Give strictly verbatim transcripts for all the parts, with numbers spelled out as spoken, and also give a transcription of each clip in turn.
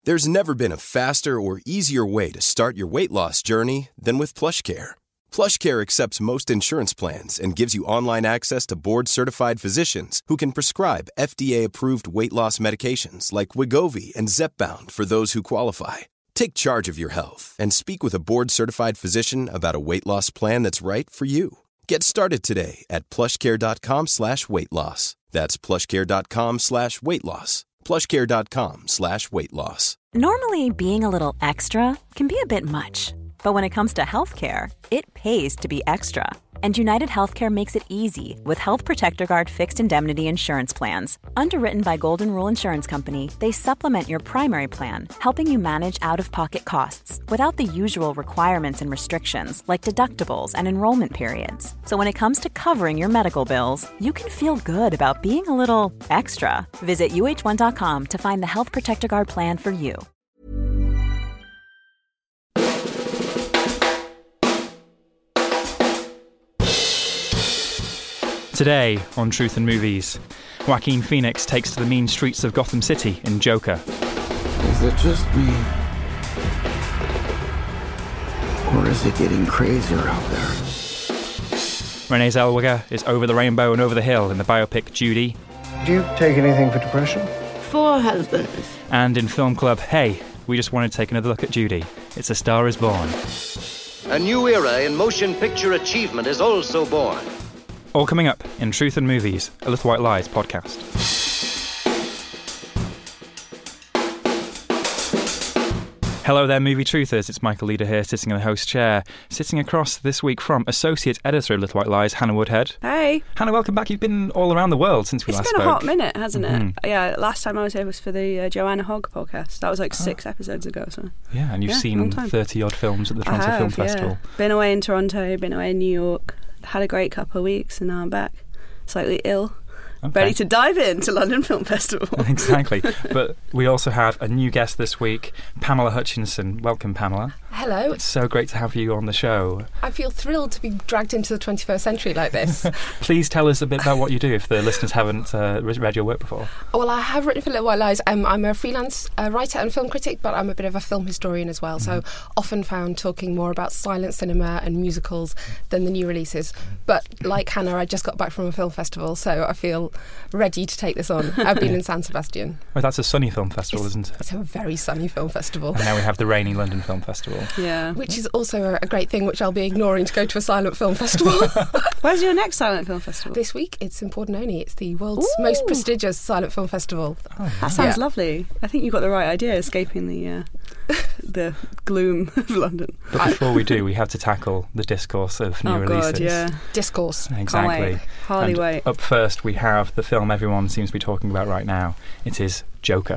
There's never been a faster or easier way to start your weight loss journey than with PlushCare. PlushCare accepts most insurance plans and gives you online access to board-certified physicians who can prescribe F D A-approved weight loss medications like Wegovy and Zepbound for those who qualify. Take charge of your health and speak with a board-certified physician about a weight loss plan that's right for you. Get started today at plushcare.com slash weight loss. That's plushcare.com slash weight loss. plushcare.com slash weight loss. Normally, being a little extra can be a bit much. But when it comes to healthcare, it pays to be extra. And United Healthcare makes it easy with Health Protector Guard fixed indemnity insurance plans. Underwritten by Golden Rule Insurance Company, they supplement your primary plan, helping you manage out-of-pocket costs without the usual requirements and restrictions like deductibles and enrollment periods. So when it comes to covering your medical bills, you can feel good about being a little extra. Visit U H one dot com to find the Health Protector Guard plan for you. Today on Truth and Movies, Joaquin Phoenix takes to the mean streets of Gotham City in Joker. Is it just me? Or is it getting crazier out there? Renee Zellweger is over the rainbow and over the hill in the biopic Judy. Do you take anything for depression? Four husbands. And in Film Club, hey, we just wanted to take another look at Judy. It's A Star Is Born. A new era in motion picture achievement is also born. All coming up in Truth and Movies, a Little White Lies podcast. Hello there, movie truthers. It's Michael Leader here, sitting in the host chair. Sitting across this week from Associate Editor of Little White Lies, Hannah Woodhead. Hey. Hannah, welcome back. You've been all around the world since we it's last spoke. It's been a hot minute, hasn't mm-hmm. it? Yeah, last time I was here was for the uh, Joanna Hogg podcast. That was like six oh. episodes ago. So yeah, and you've yeah, seen thirty-odd films at the Toronto I have, Film Festival. Yeah. Been away in Toronto, been away in New York, had a great couple of weeks, and now I'm back, slightly ill. Okay. Ready to dive into London Film Festival. Exactly. But we also have a new guest this week, Pamela Hutchinson. Welcome, Pamela. Hello. It's so great to have you on the show. I feel thrilled to be dragged into the twenty-first century like this. Please tell us a bit about what you do if the listeners haven't uh, read your work before. Well, I have written for Little White Lies. Um, I'm a freelance uh, writer and film critic, but I'm a bit of a film historian as well, mm-hmm. so often found talking more about silent cinema and musicals than the new releases. But like Hannah, I just got back from a film festival, so I feel ready to take this on. I've been in San Sebastian. Well, that's a sunny film festival, it's, isn't it? It's a very sunny film festival. And now we have the rainy London Film Festival. Yeah. Which is also a great thing, which I'll be ignoring to go to a silent film festival. Where's your next silent film festival? This week, it's in Pordenone. It's the world's Ooh. most prestigious silent film festival. Oh, that sounds yeah. lovely. I think you've got the right idea, escaping the uh, the gloom of London. But before we do, we have to tackle the discourse of new oh, releases. God, yeah. Discourse. Exactly. Hardly and wait. Up first, we have the film everyone seems to be talking about right now. It is Joker.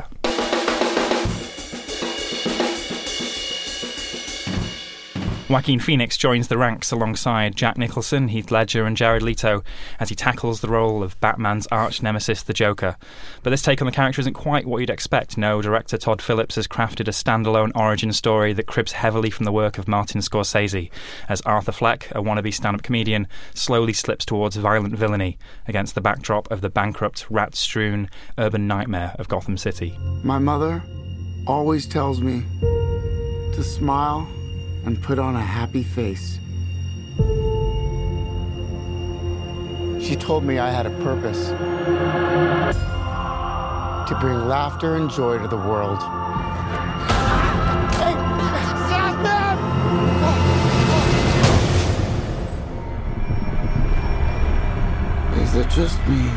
Joaquin Phoenix joins the ranks alongside Jack Nicholson, Heath Ledger and Jared Leto as he tackles the role of Batman's arch-nemesis, the Joker. But this take on the character isn't quite what you'd expect. No, director Todd Phillips has crafted a standalone origin story that cribs heavily from the work of Martin Scorsese, as Arthur Fleck, a wannabe stand-up comedian, slowly slips towards violent villainy against the backdrop of the bankrupt, rat-strewn urban nightmare of Gotham City. My mother always tells me to smile and put on a happy face. She told me I had a purpose. To bring laughter and joy to the world. Hey, stop them! Is it just me?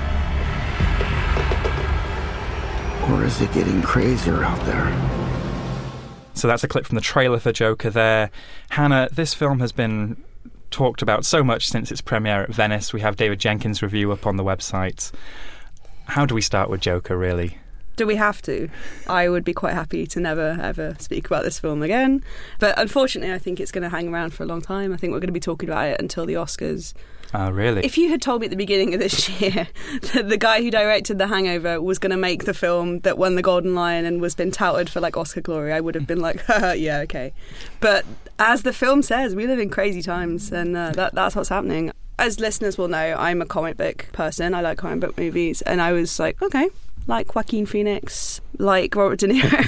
Or is it getting crazier out there? So that's a clip from the trailer for Joker there. Hannah, this film has been talked about so much since its premiere at Venice. We have David Jenkins' review up on the website. How do we start with Joker, really? Do we have to? I would be quite happy to never, ever speak about this film again. But unfortunately, I think it's going to hang around for a long time. I think we're going to be talking about it until the Oscars. Oh, really? If you had told me at the beginning of this year that the guy who directed The Hangover was going to make the film that won the Golden Lion and was been touted for like Oscar glory, I would have been like, yeah, okay. But as the film says, we live in crazy times, and uh, that, that's what's happening. As listeners will know, I'm a comic book person. I like comic book movies, and I was like, okay, like Joaquin Phoenix, like Robert De Niro.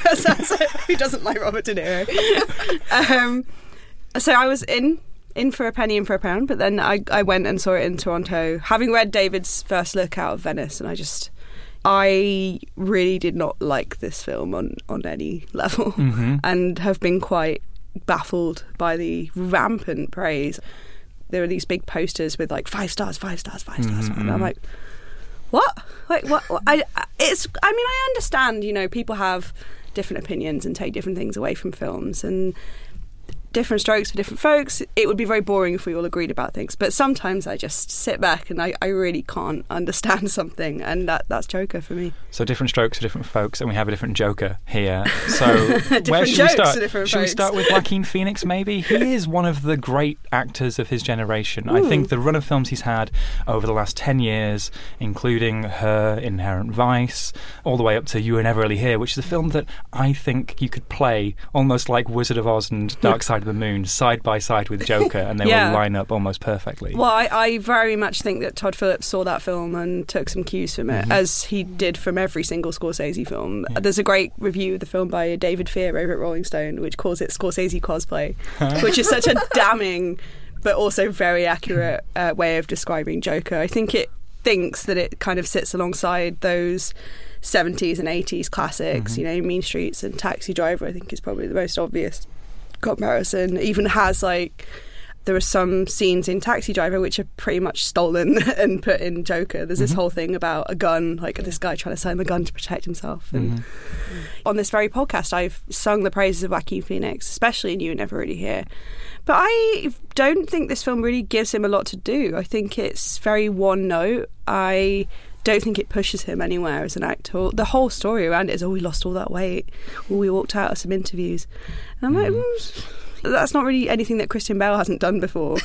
Who doesn't like Robert De Niro? um, so I was in in for a penny, in for a pound, but then I, I went and saw it in Toronto, having read David's first look out of Venice, and I just... I really did not like this film on, on any level, mm-hmm. and have been quite baffled by the rampant praise. There are these big posters with like five stars, five stars, five stars, mm-hmm. and I'm like, what? Like what? what? I it's. I mean, I understand. You know, people have different opinions and take different things away from films, and different strokes for different folks. It would be very boring if we all agreed about things, but sometimes I just sit back and I, I really can't understand something, and that, that's Joker for me. So different strokes for different folks, and we have a different Joker here. So where should we start? Should folks. we start with Joaquin Phoenix, maybe? He is one of the great actors of his generation. Ooh. I think the run of films he's had over the last ten years, including Her, Inherent Vice, all the way up to You Were Never Really Here, which is a film that I think you could play almost like Wizard of Oz and Dark Side of the Moon side by side with Joker, and they yeah. will line up almost perfectly. Well, I, I very much think that Todd Phillips saw that film and took some cues from it, mm-hmm. as he did from every single Scorsese film. Yeah. There's a great review of the film by David Fear over at Rolling Stone, which calls it Scorsese cosplay, which is such a damning but also very accurate uh, way of describing Joker. I think it thinks that it kind of sits alongside those seventies and eighties classics, mm-hmm. you know, Mean Streets and Taxi Driver, I think is probably the most obvious comparison. Even has like there are some scenes in Taxi Driver which are pretty much stolen and put in Joker. There's this mm-hmm. whole thing about a gun, like this guy trying to sell him a gun to protect himself. And mm-hmm. on this very podcast I've sung the praises of Joaquin Phoenix, especially in You Were Never Really Here, but I don't think this film really gives him a lot to do. I think it's very one note. I don't think it pushes him anywhere as an actor. The whole story around it is, oh, we lost all that weight, or we walked out of some interviews. And I'm like, mm, that's not really anything that Christian Bale hasn't done before.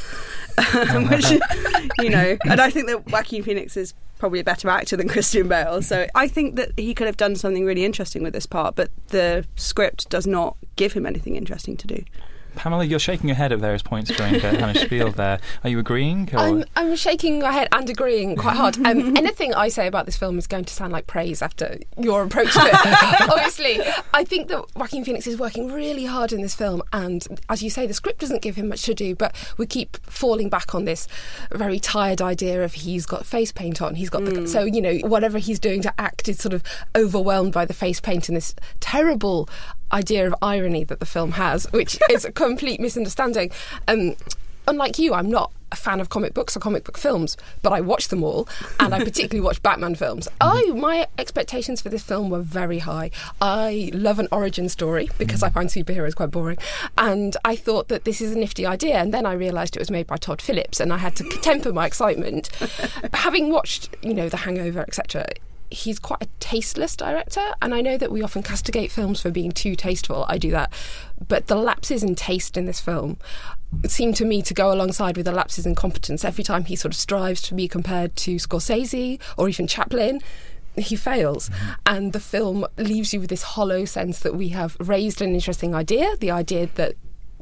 um, which, you know, and I think that Joaquin Phoenix is probably a better actor than Christian Bale. So I think that he could have done something really interesting with this part, but the script does not give him anything interesting to do. Pamela, you're shaking your head at various points during the kind of spiel there. Are you agreeing? Or? I'm, I'm shaking my head and agreeing quite hard. Um, anything I say about this film is going to sound like praise after your approach to it. Obviously, I think that Joaquin Phoenix is working really hard in this film, and as you say, the script doesn't give him much to do, but we keep falling back on this very tired idea of he's got face paint on. He's got the, mm. so, you know, whatever he's doing to act is sort of overwhelmed by the face paint and this terrible idea of irony that the film has, which is a complete misunderstanding. Um, unlike you, I'm not a fan of comic books or comic book films, but I watch them all, and I particularly watch Batman films. Oh, my expectations for this film were very high. I love an origin story because I find superheroes quite boring, and I thought that this is a nifty idea, and then I realised it was made by Todd Phillips, and I had to temper my excitement. Having watched, you know, The Hangover, et cetera, he's quite a tasteless director, and I know that we often castigate films for being too tasteful. I do that. But the lapses in taste in this film seem to me to go alongside with the lapses in competence. Every time he sort of strives to be compared to Scorsese or even Chaplin, he fails. Mm-hmm. And the film leaves you with this hollow sense that we have raised an interesting idea, the idea that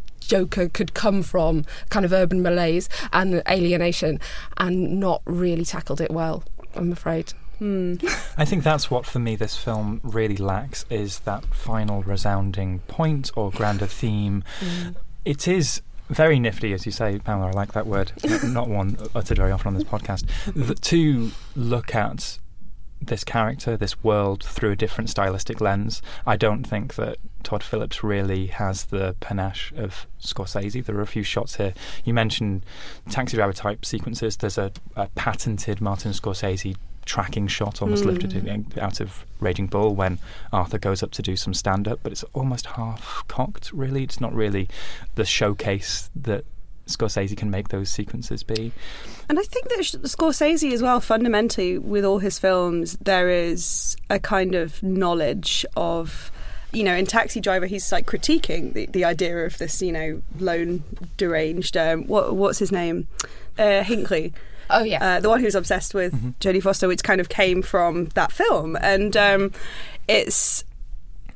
Joker could come from kind of urban malaise and alienation, and not really tackled it well, I'm afraid. Mm. I think that's what, for me, this film really lacks, is that final resounding point or grander theme. Mm. It is very nifty, as you say, Pamela, I like that word, not one uttered very often on this podcast, the, to look at this character, this world, through a different stylistic lens. I don't think that Todd Phillips really has the panache of Scorsese. There are a few shots here. You mentioned Taxi Driver type sequences. There's a, a patented Martin Scorsese tracking shot almost mm. lifted out of Raging Bull when Arthur goes up to do some stand-up, but it's almost half-cocked, really. It's not really the showcase that Scorsese can make those sequences be. And I think that Scorsese as well, fundamentally, with all his films, there is a kind of knowledge of, you know, in Taxi Driver, he's like critiquing the, the idea of this, you know, lone, deranged, um, what, what's his name? Uh, Hinckley. Oh, yeah. Uh, the one who's obsessed with mm-hmm. Jodie Foster, which kind of came from that film. And um, it's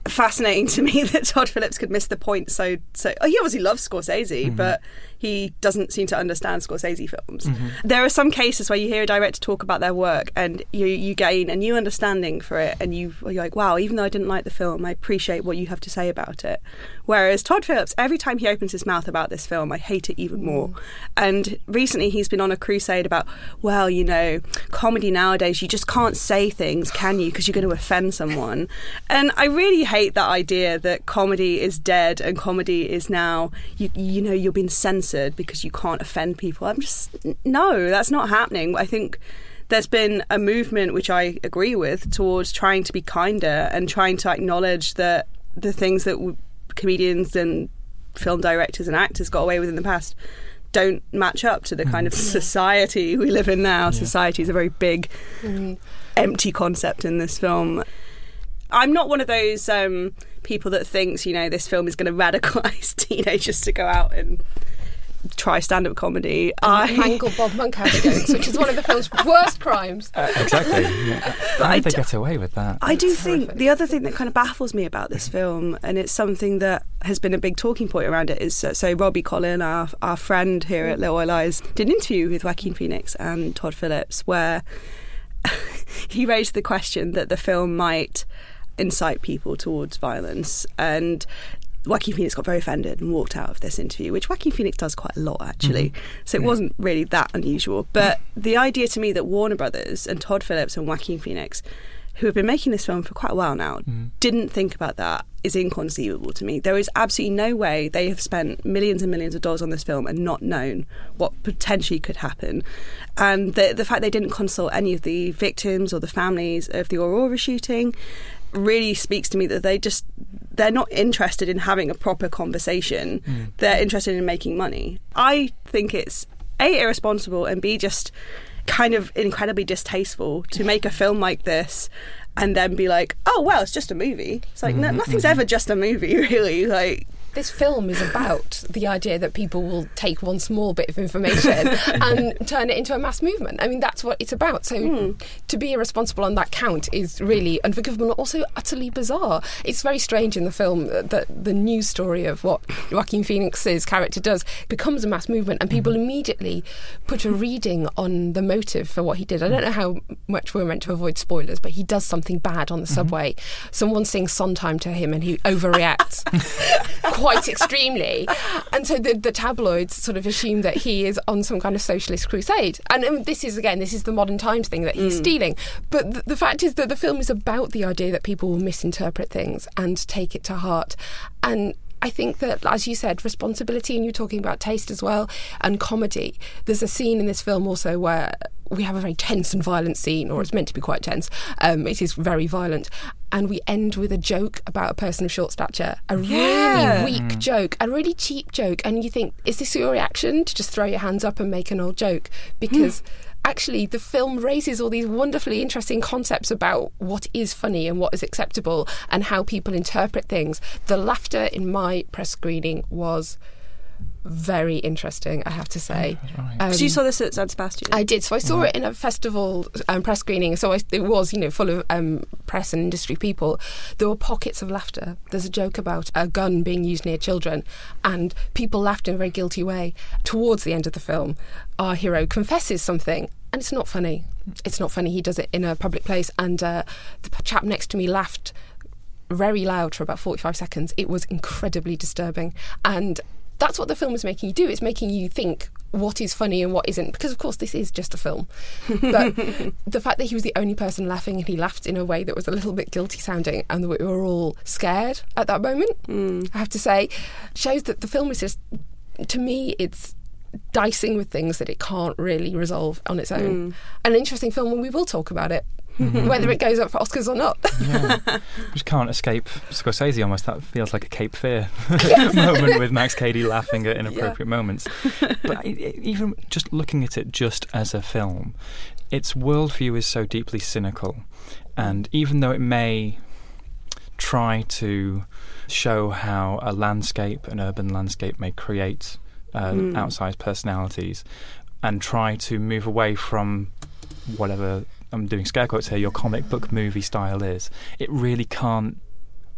fascinating to me that Todd Phillips could miss the point. So, so oh, he obviously loves Scorsese, mm-hmm. but he doesn't seem to understand Scorsese films. Mm-hmm. There are some cases where you hear a director talk about their work and you you gain a new understanding for it, and you, you're like, wow, even though I didn't like the film, I appreciate what you have to say about it. Whereas Todd Phillips, every time he opens his mouth about this film, I hate it even more. Mm. And recently he's been on a crusade about, well, you know, comedy nowadays, you just can't say things, can you? Because you're going to offend someone. And I really hate that idea that comedy is dead and comedy is now, you, you know, you're being censored because you can't offend people. I'm just, no, that's not happening. I think there's been a movement, which I agree with, towards trying to be kinder and trying to acknowledge that the things that w- comedians and film directors and actors got away with in the past don't match up to the kind of society we live in now. Yeah. Society is a very big, mm. empty concept in this film. I'm not one of those um, people that thinks, you know, this film is going to radicalise teenagers to go out and try stand-up comedy. And I mangle Bob Monkhouse jokes, which is one of the film's worst crimes. Uh, exactly. Yeah. But how did they d- get away with that? I do think horrific. The other thing that kind of baffles me about this film, and it's something that has been a big talking point around it, is uh, so Robbie Collin, our our friend here at Little White Lies, did an interview with Joaquin Phoenix and Todd Phillips where he raised the question that the film might incite people towards violence, and Joaquin Phoenix got very offended and walked out of this interview, which Joaquin Phoenix does quite a lot, actually. Mm-hmm. So it yeah. wasn't really that unusual. But the idea to me that Warner Brothers and Todd Phillips and Joaquin Phoenix, who have been making this film for quite a while now, mm-hmm. didn't think about that is inconceivable to me. There is absolutely no way they have spent millions and millions of dollars on this film and not known what potentially could happen. And the, the fact they didn't consult any of the victims or the families of the Aurora shooting really speaks to me that they just, they're not interested in having a proper conversation. Mm. They're interested in making money. I think it's A, irresponsible, and B, just kind of incredibly distasteful to make a film like this and then be like, oh, well, it's just a movie. It's like, mm-hmm, no, nothing's mm-hmm. ever just a movie, really. Like, this film is about the idea that people will take one small bit of information and turn it into a mass movement. I mean, that's what it's about. So mm. to be irresponsible on that count is really unforgivable and also utterly bizarre. It's very strange in the film that the news story of what Joaquin Phoenix's character does becomes a mass movement, and people mm. immediately put a reading on the motive for what he did. I don't know how much we're meant to avoid spoilers, but he does something bad on the mm-hmm. subway. Someone sings Sondheim to him and he overreacts. Quite extremely, and so the, the tabloids sort of assume that he is on some kind of socialist crusade, and um, this is again this is the modern times thing that he's mm. stealing, but th- the fact is that the film is about the idea that people will misinterpret things and take it to heart. And I think that, as you said, responsibility, and you're talking about taste as well, and comedy. There's a scene in this film also where we have a very tense and violent scene, or it's meant to be quite tense. Um, it is very violent. And we end with a joke about a person of short stature. A yeah. really weak mm. joke, a really cheap joke. And you think, is this your reaction, to just throw your hands up and make an old joke? Because mm. actually the film raises all these wonderfully interesting concepts about what is funny and what is acceptable and how people interpret things. The laughter in my press screening was very interesting, I have to say. Right. Um, so you saw this at San Sebastian? I did. So I saw right. it in a festival um, press screening. So I, it was, you know, full of um, press and industry people. There were pockets of laughter. There's a joke about a gun being used near children, and people laughed in a very guilty way. Towards the end of the film, our hero confesses something, and it's not funny. It's not funny. He does it in a public place, and uh, the chap next to me laughed very loud for about forty-five seconds. It was incredibly disturbing, and that's what the film is making you do. It's making you think what is funny and what isn't, because of course this is just a film. But the fact that he was the only person laughing, and he laughed in a way that was a little bit guilty sounding, and that we were all scared at that moment, mm. I have to say, shows that the film is just, to me, it's dicing with things that it can't really resolve on its own. Mm. An interesting film, and we will talk about it. Mm-hmm. Whether it goes up for Oscars or not. Yeah. Just can't escape Scorsese almost. That feels like a Cape Fear moment with Max Cady laughing at inappropriate yeah. moments. But even just looking at it just as a film, its worldview is so deeply cynical. And even though it may try to show how a landscape, an urban landscape, may create uh, mm. outsized personalities, and try to move away from whatever, I'm doing scare quotes here, your comic book movie style is, it really can't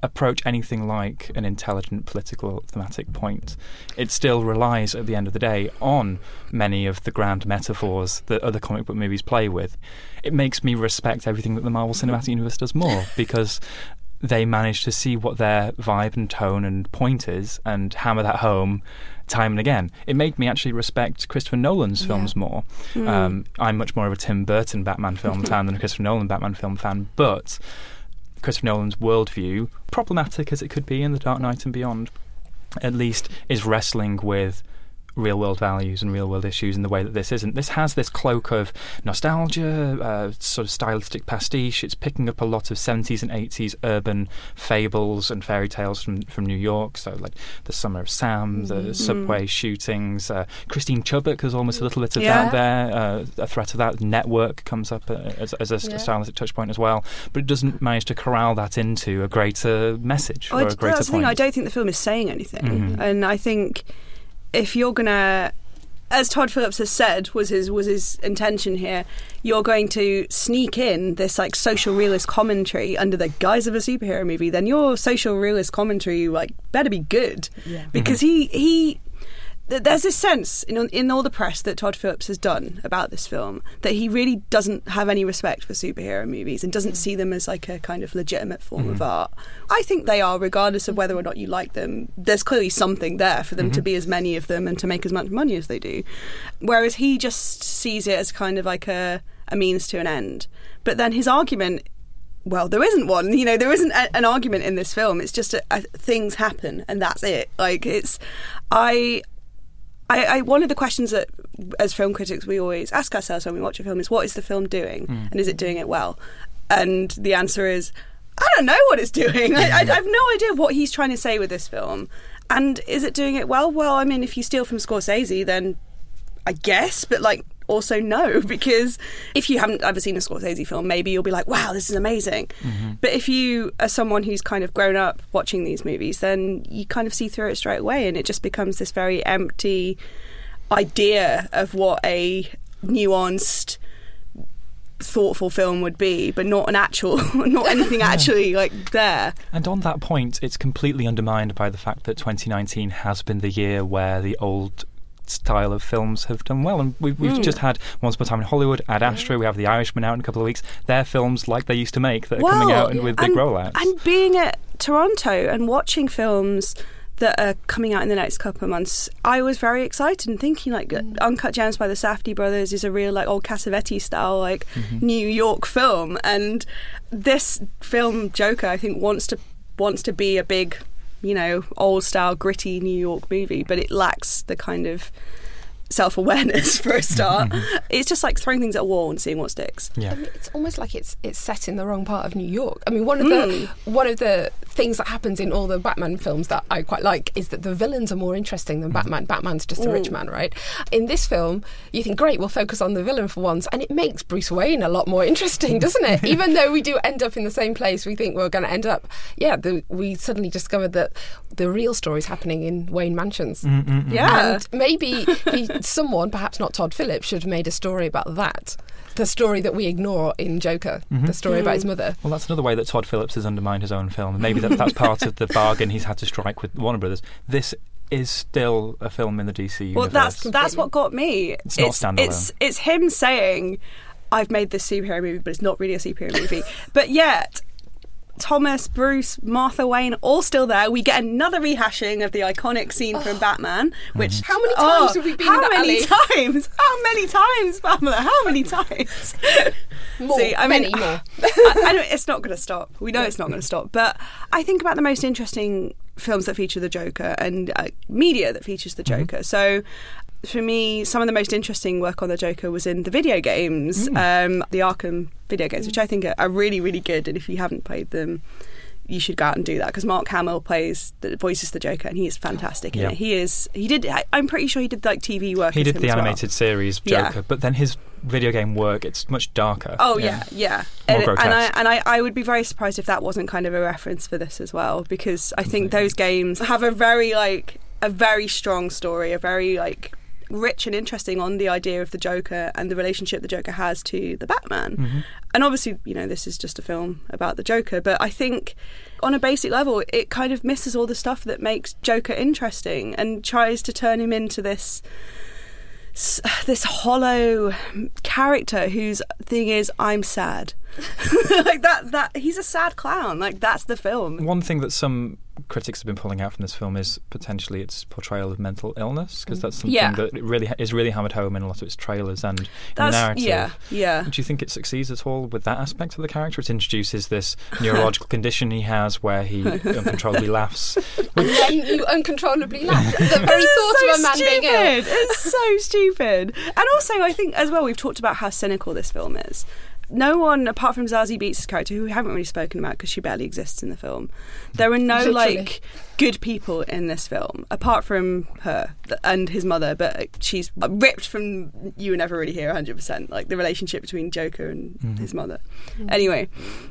approach anything like an intelligent political thematic point. It still relies, at the end of the day, on many of the grand metaphors that other comic book movies play with. It makes me respect everything that the Marvel Cinematic Universe does more, because they manage to see what their vibe and tone and point is and hammer that home time and again. It made me actually respect Christopher Nolan's films yeah. more. Mm. Um, I'm much more of a Tim Burton Batman film fan than a Christopher Nolan Batman film fan, but Christopher Nolan's worldview, problematic as it could be in The Dark Knight and beyond, at least is wrestling with real-world values and real-world issues in the way that this isn't. This has this cloak of nostalgia, uh, sort of stylistic pastiche. It's picking up a lot of seventies and eighties urban fables and fairy tales from, from New York, so like the Summer of Sam, the mm-hmm. subway shootings. Uh, Christine Chubbuck has almost a little bit of yeah. that there. Uh, a threat of that. Network comes up uh, as, as a yeah. stylistic touch point as well, but it doesn't manage to corral that into a greater message well, or a greater that's point. The thing. I don't think the film is saying anything, mm-hmm. and I think if you're gonna, as Todd Phillips has said, was his was his intention here, you're going to sneak in this like social realist commentary under the guise of a superhero movie, then your social realist commentary like better be good, yeah. because mm-hmm. he he. There's this sense in in all the press that Todd Phillips has done about this film that he really doesn't have any respect for superhero movies and doesn't see them as like a kind of legitimate form mm-hmm. of art. I think they are, regardless of whether or not you like them. There's clearly something there for them mm-hmm. to be as many of them and to make as much money as they do. Whereas he just sees it as kind of like a, a means to an end. But then his argument, well, there isn't one. You know, there isn't a, an argument in this film. It's just a, a, things happen and that's it. Like, it's... I... I, I, one of the questions that, as film critics, we always ask ourselves when we watch a film is, what is the film doing? Mm. And is it doing it well? And the answer is, I don't know what it's doing. I, I, I have no idea what he's trying to say with this film. And is it doing it well? Well, I mean, if you steal from Scorsese, then I guess, but like, also no, because if you haven't ever seen a Scorsese film, maybe you'll be like, wow, this is amazing. Mm-hmm. But if you are someone who's kind of grown up watching these movies, then you kind of see through it straight away, and it just becomes this very empty idea of what a nuanced, thoughtful film would be, but not an actual, not anything yeah. actually like there. And on that point, it's completely undermined by the fact that twenty nineteen has been the year where the old style of films have done well, and we've, we've mm. just had Once Upon a Time in Hollywood, Ad Astra, we have The Irishman out in a couple of weeks. They're films like they used to make that are well, coming out and yeah. with big and, rollouts. And being at Toronto and watching films that are coming out in the next couple of months, I was very excited and thinking like mm. Uncut Gems by the Safdie brothers is a real like old Cassavetes style like mm-hmm. New York film, and this film Joker I think wants to wants to be a big, you know, old style gritty New York movie, but it lacks the kind of self-awareness for a start. It's just like throwing things at a wall and seeing what sticks. Yeah. I mean, it's almost like it's it's set in the wrong part of New York. I mean, one of the mm. one of the things that happens in all the Batman films that I quite like is that the villains are more interesting than Batman. Batman's just a mm. rich man, right? In this film, you think, great, we'll focus on the villain for once, and it makes Bruce Wayne a lot more interesting, doesn't it? Even though we do end up in the same place, we think we're going to end up, yeah, the, we suddenly discovered that the real story's happening in Wayne Mansions. Mm-mm-mm. Yeah. And maybe he, someone, perhaps not Todd Phillips, should have made a story about that. The story that we ignore in Joker, mm-hmm. the story mm. about his mother. Well, that's another way that Todd Phillips has undermined his own film. Maybe that, that's part of the bargain he's had to strike with Warner Brothers. This is still a film in the D C universe. Well, that's that's what got me. It's not standalone. It's, it's him saying, I've made this superhero movie, but it's not really a superhero movie. But yet, Thomas, Bruce, Martha Wayne, all still there. We get another rehashing of the iconic scene oh. from Batman. Which how many times oh, have we been how in that many alley? times? How many times, Pamela? How many times? More, See, I many mean, more. I, I know it's not going to stop. We know it's not going to stop. But I think about the most interesting films that feature the Joker and uh, media that features the Joker. Mm-hmm. So, for me, some of the most interesting work on the Joker was in the video games, mm. um, the Arkham video games, which I think are, are really, really good. And if you haven't played them, you should go out and do that, because Mark Hamill plays the voices the Joker, and he is fantastic in yeah. it. He is. He did. I, I'm pretty sure he did like T V work. He did the animated well. series Joker, yeah. but then his video game work, it's much darker. Oh yeah, yeah. yeah. And, More and I grotesque. and I, I would be very surprised if that wasn't kind of a reference for this as well, because I think those games have a very like a very strong story, a very like rich and interesting on the idea of the Joker and the relationship the Joker has to the Batman. Mm-hmm. And obviously, you know, this is just a film about the Joker, but I think on a basic level, it kind of misses all the stuff that makes Joker interesting and tries to turn him into this this hollow character whose thing is, I'm sad. Like that that he's a sad clown. Like, that's the film. One thing that some critics have been pulling out from this film is potentially its portrayal of mental illness, because that's something Yeah. that really is really hammered home in a lot of its trailers and in the That's narrative. yeah, yeah. Do you think it succeeds at all with that aspect of the character? It introduces this neurological condition he has where he uncontrollably laughs. And then you uncontrollably laugh. The very thought so of a man stupid. being ill. It's so stupid. And also, I think as well, we've talked about how cynical this film is. No one, apart from Zazie Beetz' character, who we haven't really spoken about because she barely exists in the film, there are no Literally. like good people in this film apart from her and his mother. But she's ripped from you would never really hear one hundred percent like the relationship between Joker and Mm-hmm. his mother. Anyway,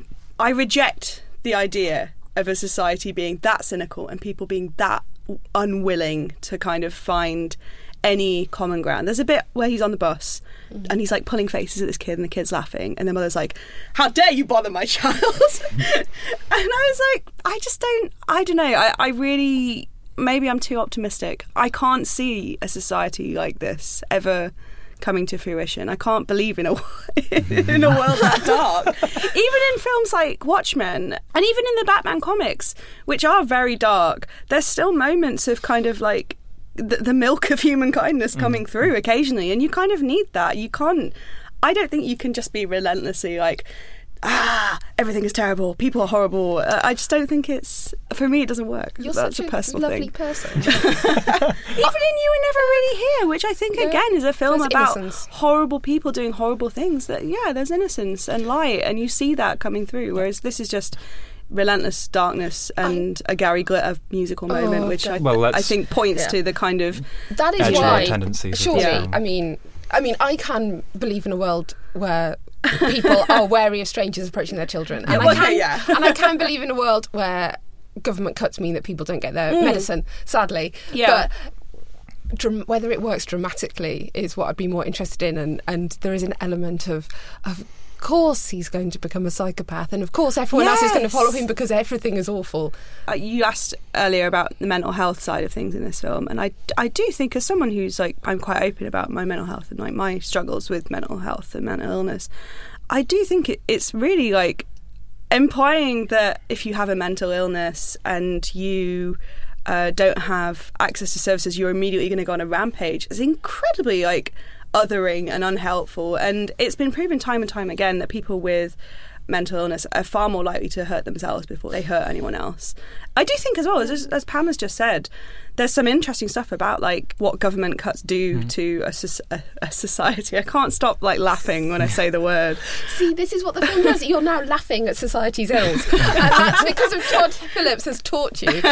I reject the idea of a society being that cynical and people being that unwilling to kind of find any common ground. There's a bit where he's on the bus mm. and he's like pulling faces at this kid and the kid's laughing and the mother's like, how dare you bother my child? And I was like, I just don't I don't know I, I really maybe I'm too optimistic. I can't see a society like this ever coming to fruition. I can't believe in a in a world that dark. Even in films like Watchmen and even in the Batman comics, which are very dark, there's still moments of kind of like the, the milk of human kindness coming mm. through occasionally, and you kind of need that. You can't I don't think you can just be relentlessly like, ah, everything is terrible, people are horrible. uh, I just don't think it's, for me it doesn't work. You're That's such a personal lovely thing. person. Even in You Were Never Really Here, which I think Yeah. again is a film There's about innocence. horrible people doing horrible things. That yeah, there's innocence and light, and you see that coming through. Whereas this is just relentless darkness and I, a Gary Glitter musical moment, oh, which I, well, I think points yeah. to the kind of That is edgelord why. tendencies of Surely, this film. I mean, I mean, I can believe in a world where people are wary of strangers approaching their children, and Yeah, I can, okay, yeah. and I can believe in a world where government cuts mean that people don't get their Mm. medicine. Sadly, Yeah. but dram- whether it works dramatically is what I'd be more interested in, and, and there is an element of of course he's going to become a psychopath, and of course everyone else is going to Yes. follow him because everything is awful. Uh, you asked earlier about the mental health side of things in this film, and I, I do think, as someone who's like, I'm quite open about my mental health and like my struggles with mental health and mental illness, I do think it, it's really like implying that if you have a mental illness and you uh, don't have access to services, you're immediately going to go on a rampage is incredibly like othering and unhelpful. And it's been proven time and time again that people with mental illness are far more likely to hurt themselves before they hurt anyone else. I do think as well, as, as Pam has just said, there's some interesting stuff about like what government cuts do mm. to a, a, a society. I can't stop like laughing when I say the word. See, this is what the film does. You're now laughing at society's ills, and that's because of Todd Phillips has taught you.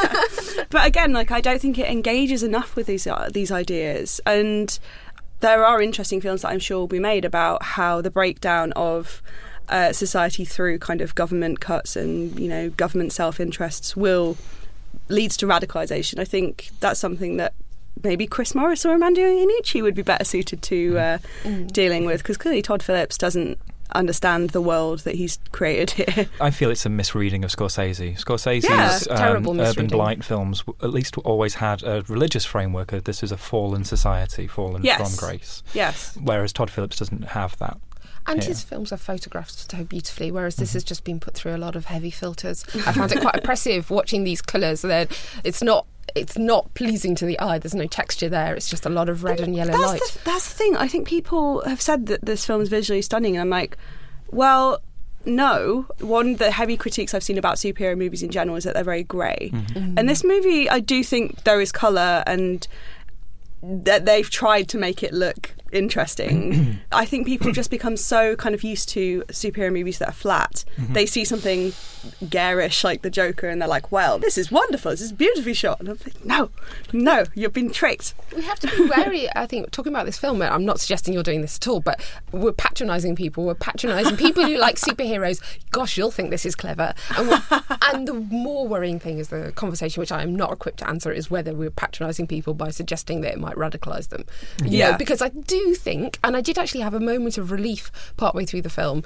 But again, like I don't think it engages enough with these uh, these ideas. And there are interesting films that I'm sure will be made about how the breakdown of uh, society through kind of government cuts and, you know, government self-interests will leads to radicalisation. I think that's something that maybe Chris Morris or Armando Iannucci would be better suited to uh, mm. dealing with, because clearly Todd Phillips doesn't understand the world that he's created here. I feel it's a misreading of Scorsese. Scorsese's yeah, um, urban blight films at least always had a religious framework of this is a fallen society, fallen yes. from grace. Yes. Whereas Todd Phillips doesn't have that. And yeah. his films are photographed so beautifully, whereas this mm-hmm. has just been put through a lot of heavy filters. I found it quite oppressive watching these colours. It's not it's not pleasing to the eye. There's no texture there. It's just a lot of red and, and yellow that's light. The, that's the thing. I think people have said that this film is visually stunning, and I'm like, well, no. One of the heavy critiques I've seen about superhero movies in general is that they're very grey. Mm-hmm. Mm-hmm. And this movie, I do think there is colour, and that they've tried to make it look interesting. I think people just become so kind of used to superhero movies that are flat. Mm-hmm. They see something garish like the Joker and they're like, well, this is wonderful, this is beautifully shot. And I'm like, no, no, you've been tricked. We have to be wary, I think, talking about this film, I'm not suggesting you're doing this at all, but we're patronising people, we're patronising people who like superheroes. Gosh, you'll think this is clever. And, and the more worrying thing is the conversation, which I am not equipped to answer, is whether we're patronising people by suggesting that it might radicalise them. You yeah. know, because I do think, and I did actually have a moment of relief partway through the film,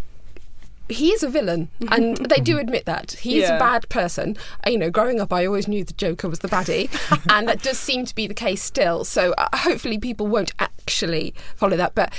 he is a villain, and they do admit that. He is yeah. a bad person. You know, growing up, I always knew the Joker was the baddie, and that does seem to be the case still. So uh, hopefully people won't actually follow that. But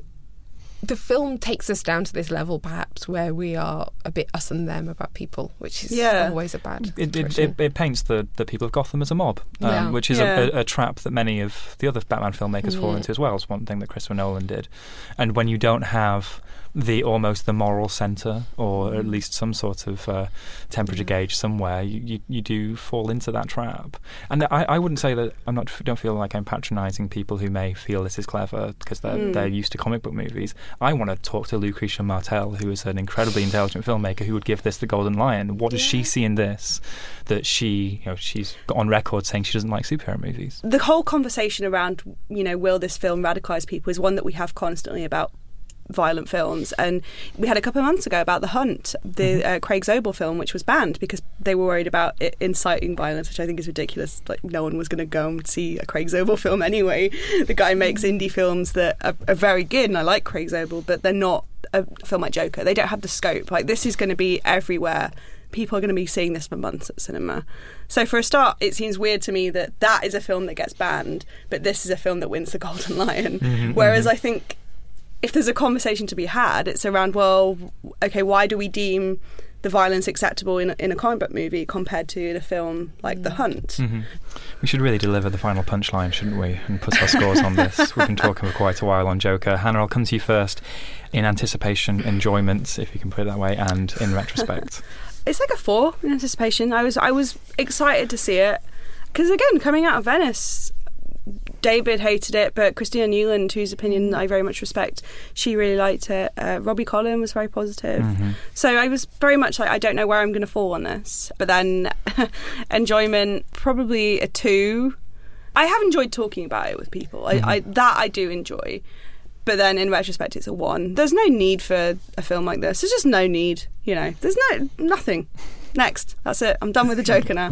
the film takes us down to this level, perhaps, where we are a bit us and them about people, which is yeah. always a bad it, it, it, it paints the, the people of Gotham as a mob, um, yeah. which is yeah. a, a, a trap that many of the other Batman filmmakers yeah. fall into as well. It's one thing that Christopher Nolan did. And when you don't have the almost the moral centre, or at least some sort of uh, temperature yeah. gauge somewhere, you, you, you do fall into that trap. And I, I wouldn't say that I'm not don't feel like I'm patronising people who may feel this is clever because they're mm. they're used to comic book movies. I want to talk to Lucretia Martel, who is an incredibly intelligent filmmaker, who would give this the Golden Lion. What does yeah. she see in this that she, you know, she's got on record saying she doesn't like superhero movies? The whole conversation around, you know, will this film radicalise people is one that we have constantly about violent films, and we had a couple of months ago about The Hunt, the uh, Craig Zobel film, which was banned because they were worried about it inciting violence, which I think is ridiculous. Like, no one was going to go and see a Craig Zobel film anyway. The guy makes indie films that are, are very good, and I like Craig Zobel, but they're not a film like Joker. They don't have the scope. Like, this is going to be everywhere. People are going to be seeing this for months at cinema. So for a start, it seems weird to me that that is a film that gets banned, but this is a film that wins the Golden Lion. Mm-hmm, Whereas mm-hmm. I think if there's a conversation to be had, it's around, well, okay, why do we deem the violence acceptable in a, in a comic book movie compared to in a film like mm. The Hunt? Mm-hmm. We should really deliver the final punchline, shouldn't we, and put our scores on this. We've been talking for quite a while on Joker. Hannah, I'll come to you first. In anticipation, enjoyment, if you can put it that way, and in retrospect. It's like a four in anticipation. I was I was excited to see it because, again, coming out of Venice, David hated it, but Christina Newland, whose opinion I very much respect, she really liked it. Uh, Robbie Collin was very positive. Mm-hmm. So I was very much like, I don't know where I'm going to fall on this. But then enjoyment, probably a two. I have enjoyed talking about it with people. Mm-hmm. I, I, that I do enjoy. But then in retrospect, it's a one. There's no need for a film like this. There's just no need, you know. There's no nothing. Next. That's it. I'm done with the Joker now.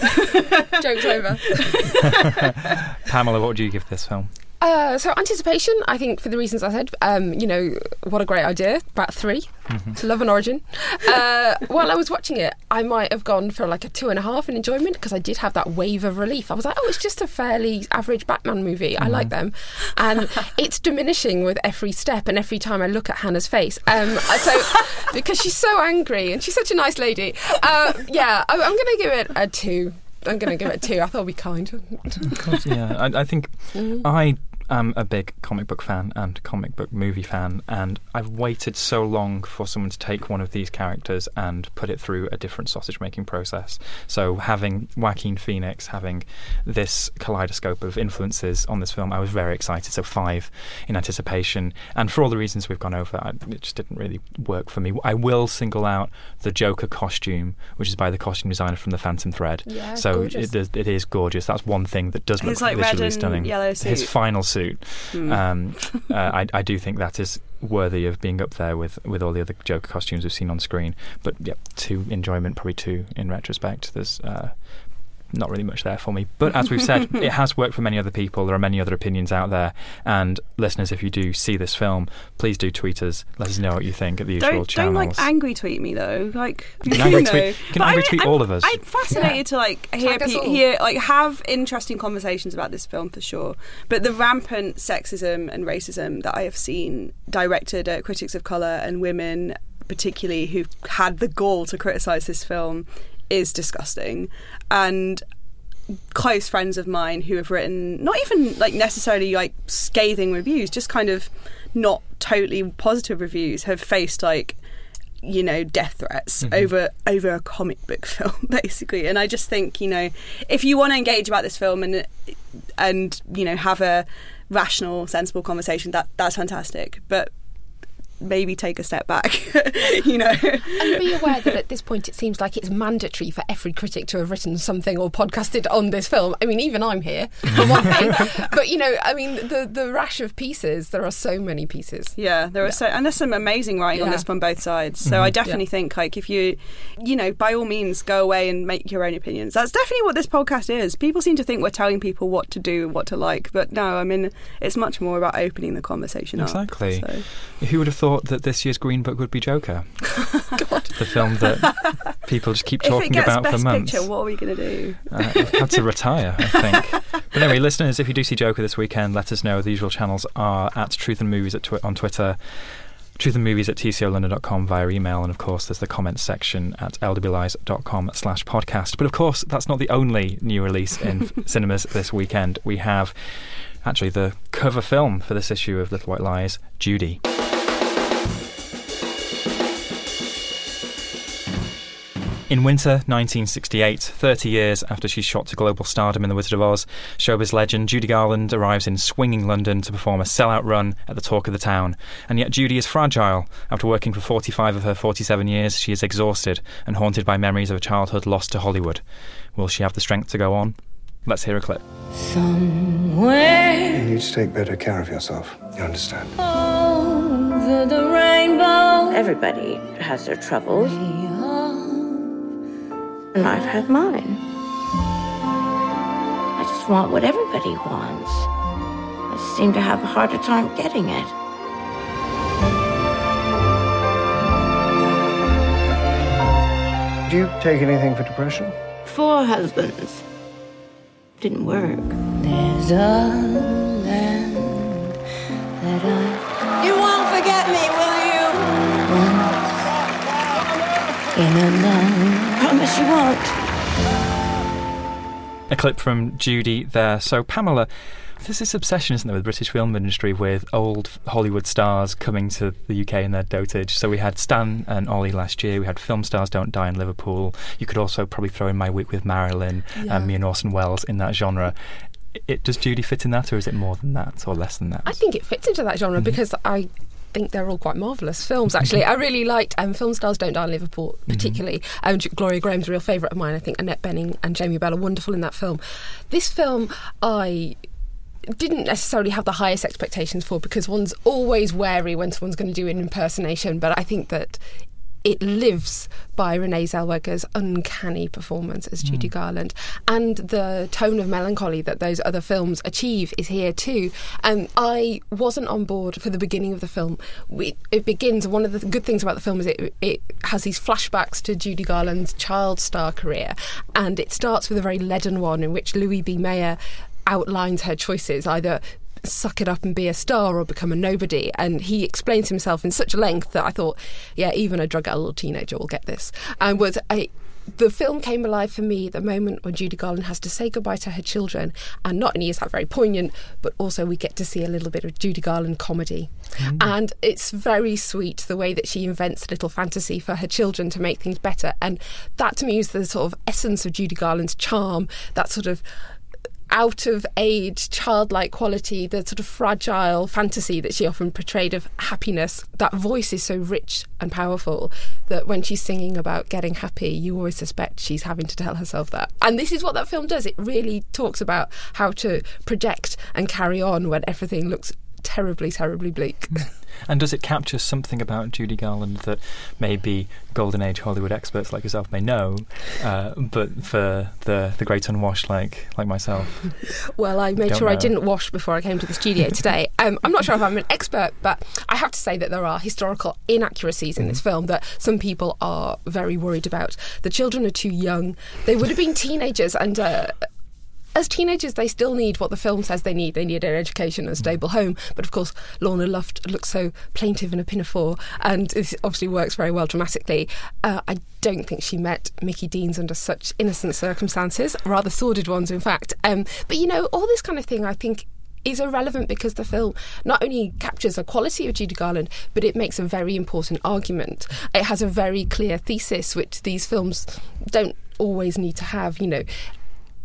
Joke's over. Pamela, what would you give this film? Uh, so anticipation, I think, for the reasons I said, um, you know, what a great idea. About three. Mm-hmm. To love an origin. Uh, while I was watching it, I might have gone for like a two and a half in enjoyment because I did have that wave of relief. I was like, oh, it's just a fairly average Batman movie. Mm-hmm. I like them. And it's diminishing with every step and every time I look at Hannah's face. Um, so because she's so angry and she's such a nice lady. Uh, yeah, I, I'm going to give it a two. I'm going to give it a two. I thought I'd be kind. yeah, I, I think mm-hmm. I... I'm a big comic book fan and comic book movie fan, and I've waited so long for someone to take one of these characters and put it through a different sausage-making process. So having Joaquin Phoenix, having this kaleidoscope of influences on this film, I was very excited. So five in anticipation. And for all the reasons we've gone over, I, it just didn't really work for me. I will single out the Joker costume, which is by the costume designer from The Phantom Thread. Yeah, so it, it is gorgeous. That's one thing that does look His, like, visually red stunning. And yellow suit. His final suit. Mm. Um, uh, I, I do think that is worthy of being up there with, with all the other Joker costumes we've seen on screen. But yeah, two enjoyment, probably two in retrospect. There's uh, not really much there for me. But as we've said, it has worked for many other people. There are many other opinions out there. And listeners, if you do see this film, please do tweet us. Let us know what you think at the usual don't, channels. Don't like angry tweet me though. Like you can you angry know. tweet, you can angry tweet I'm, all of us. I'm fascinated yeah. to like hear, pe- hear like have interesting conversations about this film for sure. But the rampant sexism and racism that I have seen directed at critics of colour and women, particularly who've had the gall to criticise this film, is disgusting. And close friends of mine who have written not even like necessarily like scathing reviews, just kind of not totally positive reviews, have faced like, you know, death threats mm-hmm. over over a comic book film basically. And I just think, you know, if you want to engage about this film and and you know have a rational, sensible conversation, that that's fantastic. But maybe take a step back, you know. And be aware that at this point it seems like it's mandatory for every critic to have written something or podcasted on this film. I mean, even I'm here, for one thing. But, you know, I mean, the, the rash of pieces, there are so many pieces. Yeah, there are yeah. so, and there's some amazing writing yeah. on this from both sides. So mm-hmm. I definitely yeah. think, like, if you, you know, by all means, go away and make your own opinions. That's definitely what this podcast is. People seem to think we're telling people what to do, what to like. But no, I mean, it's much more about opening the conversation exactly. up. Exactly. So. Who would have thought that this year's Green Book would be Joker? God. The film that people just keep talking about for months. If it gets Best Picture, what are we going to do? Uh, we've had to retire, I think. But anyway, listeners, if you do see Joker this weekend, let us know. The usual channels are at Truth and Movies at twi- on Twitter, Truth and Movies at t c o london dot com via email, and of course there's the comments section at l w lies dot com slash podcast. But of course, that's not the only new release in cinemas this weekend. We have actually the cover film for this issue of Little White Lies, Judy. In winter nineteen sixty-eight, thirty years after she's shot to global stardom in The Wizard of Oz, showbiz legend Judy Garland arrives in swinging London to perform a sellout run at the talk of the town. And yet Judy is fragile. After working for forty-five of her forty-seven years, she is exhausted and haunted by memories of a childhood lost to Hollywood. Will she have the strength to go on? Let's hear a clip. Somewhere you need to take better care of yourself. You understand? Over the rainbow. Everybody has their troubles. And I've had mine. I just want what everybody wants. I just seem to have a harder time getting it. Do you take anything for depression? Four husbands. Didn't work. There's a land that I... You won't forget me, will you? Once in a land. Promise you won't. A clip from Judy there. So, Pamela, there's this obsession, isn't there, with the British film industry with old Hollywood stars coming to the U K in their dotage. So we had Stan and Ollie last year. We had Film Stars Don't Die in Liverpool. You could also probably throw in My Week with Marilyn yeah. and me and Orson Welles in that genre. It, does Judy fit in that, or is it more than that, or less than that? I think it fits into that genre mm-hmm. because I think they're all quite marvellous films, actually. I really liked um, Film Stars Don't Die in Liverpool, particularly. Mm-hmm. Um, Gloria Graham's a real favourite of mine. I think Annette Bening and Jamie Bell are wonderful in that film. This film, I didn't necessarily have the highest expectations for, because one's always wary when someone's going to do an impersonation, but I think that it lives by Renee Zellweger's uncanny performance as Judy mm. Garland, and the tone of melancholy that those other films achieve is here too. And um, I wasn't on board for the beginning of the film. We, it begins, one of the good things about the film is it, it has these flashbacks to Judy Garland's child star career, and it starts with a very leaden one in which Louis B. Mayer outlines her choices, either suck it up and be a star or become a nobody, and he explains himself in such length that I thought, yeah, even a drug-addled teenager will get this. And was a the film came alive for me the moment when Judy Garland has to say goodbye to her children, and not only is that very poignant, but also we get to see a little bit of Judy Garland comedy. Mm. And it's very sweet the way that she invents a little fantasy for her children to make things better, and that to me is the sort of essence of Judy Garland's charm, that sort of out-of-age, childlike quality, the sort of fragile fantasy that she often portrayed of happiness. That voice is so rich and powerful that when she's singing about getting happy, you always suspect she's having to tell herself that. And this is what that film does. It really talks about how to project and carry on when everything looks terribly, terribly bleak. And does it capture something about Judy Garland that maybe Golden Age Hollywood experts like yourself may know, uh, but for the the great unwashed like like myself? Well, I made sure know. I didn't wash before I came to the studio today. Um, I'm not sure if I'm an expert, but I have to say that there are historical inaccuracies in mm. this film that some people are very worried about. The children are too young. They would have been teenagers, and Uh, as teenagers, they still need what the film says they need. They need an education and a stable home. But of course, Lorna Luft looks so plaintive in a pinafore, and this obviously works very well dramatically. Uh, I don't think she met Mickey Deans under such innocent circumstances, rather sordid ones, in fact. Um, but, you know, all this kind of thing, I think, is irrelevant because the film not only captures the quality of Judy Garland, but it makes a very important argument. It has a very clear thesis, which these films don't always need to have, you know.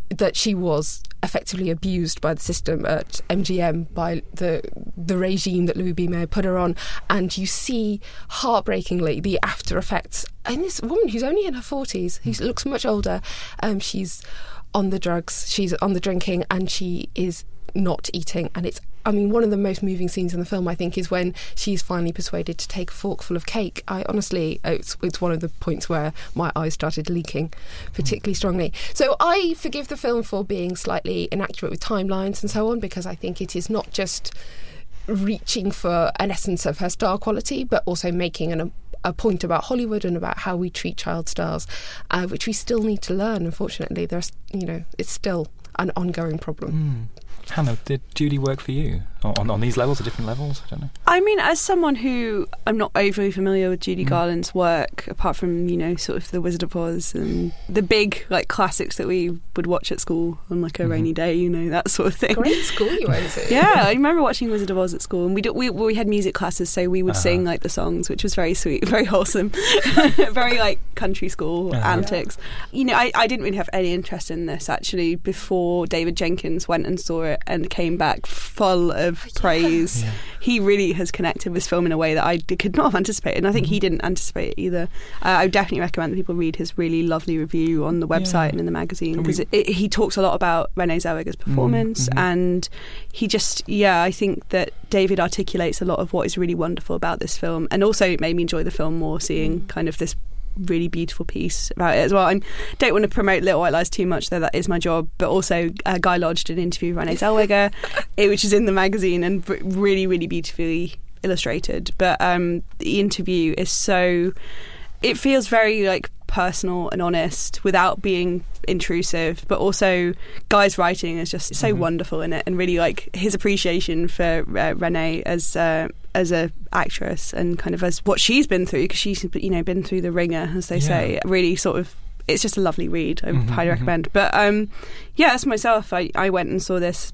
that she was effectively abused by the system at M G M, by the the regime that Louis B. Mayer put her on. And you see, heartbreakingly, the after effects. And this woman who's only in her forties, who looks much older, um, she's on the drugs, she's on the drinking, and she is not eating. And it's, I mean, one of the most moving scenes in the film, I think, is when she's finally persuaded to take a forkful of cake. I honestly, it's, it's one of the points where my eyes started leaking particularly strongly. So I forgive the film for being slightly inaccurate with timelines and so on, because I think it is not just reaching for an essence of her star quality, but also making an a point about Hollywood and about how we treat child stars, uh, which we still need to learn. Unfortunately, there's, you know, it's still an ongoing problem. Mm. Hannah, did Judy work for you on, on these levels, or different levels? I don't know. I mean, as someone who, I'm not overly familiar with Judy mm. Garland's work, apart from, you know, sort of The Wizard of Oz and the big, like, classics that we would watch at school on, like, a mm-hmm. rainy day, you know, that sort of thing. Great school you went to. Yeah, I remember watching Wizard of Oz at school, and we, do, we, we had music classes, so we would uh-huh. sing, like, the songs, which was very sweet, very wholesome, very, like, country school uh-huh. antics. Yeah. You know, I, I didn't really have any interest in this, actually, before David Jenkins went and saw it and came back full of praise. Yeah. He really has connected with this film in a way that I could not have anticipated, and I think mm-hmm. he didn't anticipate it either. Uh, I would definitely recommend that people read his really lovely review on the website yeah. and in the magazine, because we... he talks a lot about Renée Zellweger's performance, mm-hmm. and he just, yeah, I think that David articulates a lot of what is really wonderful about this film, and also it made me enjoy the film more, seeing mm. kind of this really beautiful piece about it as well. I don't want to promote Little White Lies too much, though that is my job, but also uh, Guy Lodge did an interview with Renée Zellweger, which is in the magazine and really, really beautifully illustrated. But um, the interview is so... It feels very, like, personal and honest without being intrusive, but also Guy's writing is just so mm-hmm. wonderful in it, and really, like, his appreciation for uh, Renée as uh, as a actress and kind of as what she's been through, because she's, you know, been through the ringer, as they yeah. say. Really sort of, it's just a lovely read. I mm-hmm, highly recommend. Mm-hmm. But um, yeah, as myself, I, I went and saw this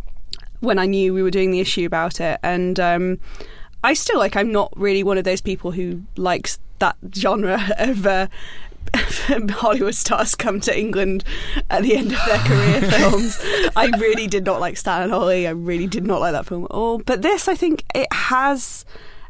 when I knew we were doing the issue about it, and um, I still, like, I'm not really one of those people who likes that genre of uh, Hollywood stars come to England at the end of their career films. I really did not like Stan and Ollie. I really did not like that film at all. But this, I think, it has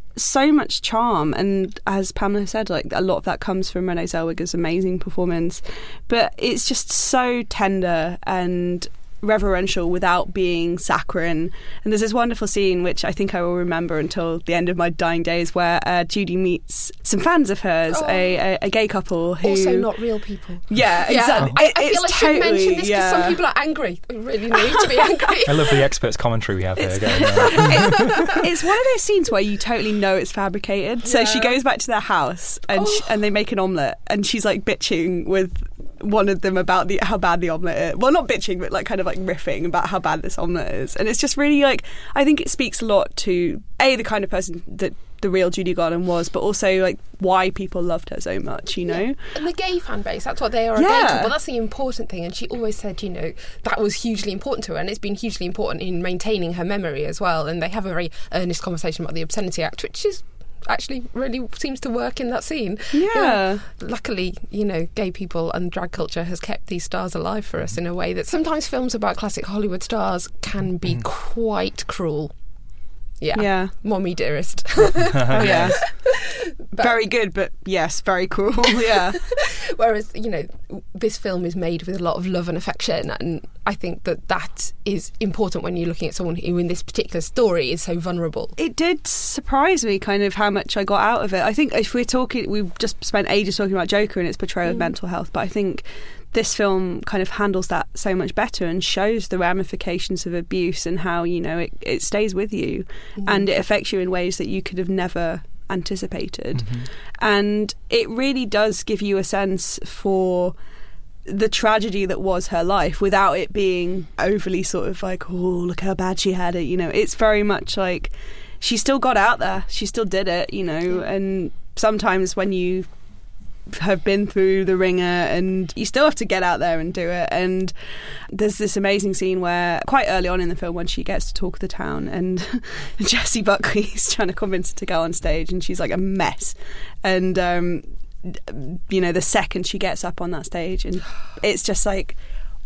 so much charm, and as Pamela said, like, a lot of that comes from Renée Zellweger's amazing performance. But it's just so tender and reverential without being saccharine. And there's this wonderful scene which I think I will remember until the end of my dying days, where uh, Judy meets some fans of hers, oh. a, a, a gay couple who also not real people. Yeah, yeah. exactly. I, I it's feel I totally, should mention this because yeah. some people are angry. We really need to be angry. I love the experts' commentary we have here. It's, going it's, it's one of those scenes where you totally know it's fabricated. So yeah. she goes back to their house and oh. she, and they make an omelette, and she's like bitching with one of them about the how bad the omelette is. Well, not bitching, but like kind of like riffing about how bad this omelette is. And it's just really, like, I think it speaks a lot to A, the kind of person that the real Judy Garland was, but also like why people loved her so much, you know. Yeah. And the gay fan base, that's what they are. Yeah. A gay couple. That's the important thing. And she always said, you know, that was hugely important to her, and it's been hugely important in maintaining her memory as well. And they have a very earnest conversation about the Obscenity Act, which is actually really seems to work in that scene. Yeah. yeah. Luckily, you know, gay people and drag culture has kept these stars alive for us in a way that sometimes films about classic Hollywood stars can be mm. quite cruel. Yeah. Yeah. Mommy dearest. Oh, yeah. But, very good, but yes, very cruel. Yeah. Whereas, you know, this film is made with a lot of love and affection, and I think that that is important when you're looking at someone who in this particular story is so vulnerable. It did surprise me kind of how much I got out of it. I think if we're talking, we've just spent ages talking about Joker and its portrayal mm. of mental health, but I think this film kind of handles that so much better and shows the ramifications of abuse and how, you know, it, it stays with you mm. and it affects you in ways that you could have never anticipated. Mm-hmm. And it really does give you a sense for the tragedy that was her life without it being overly sort of like, oh, look how bad she had it, you know. It's very much like she still got out there, she still did it, you know. And sometimes when you have been through the ringer and you still have to get out there and do it. And there's this amazing scene where quite early on in the film when she gets to talk the town and Jessie Buckley's trying to convince her to go on stage and she's like a mess. And um you know, the second she gets up on that stage, and it's just like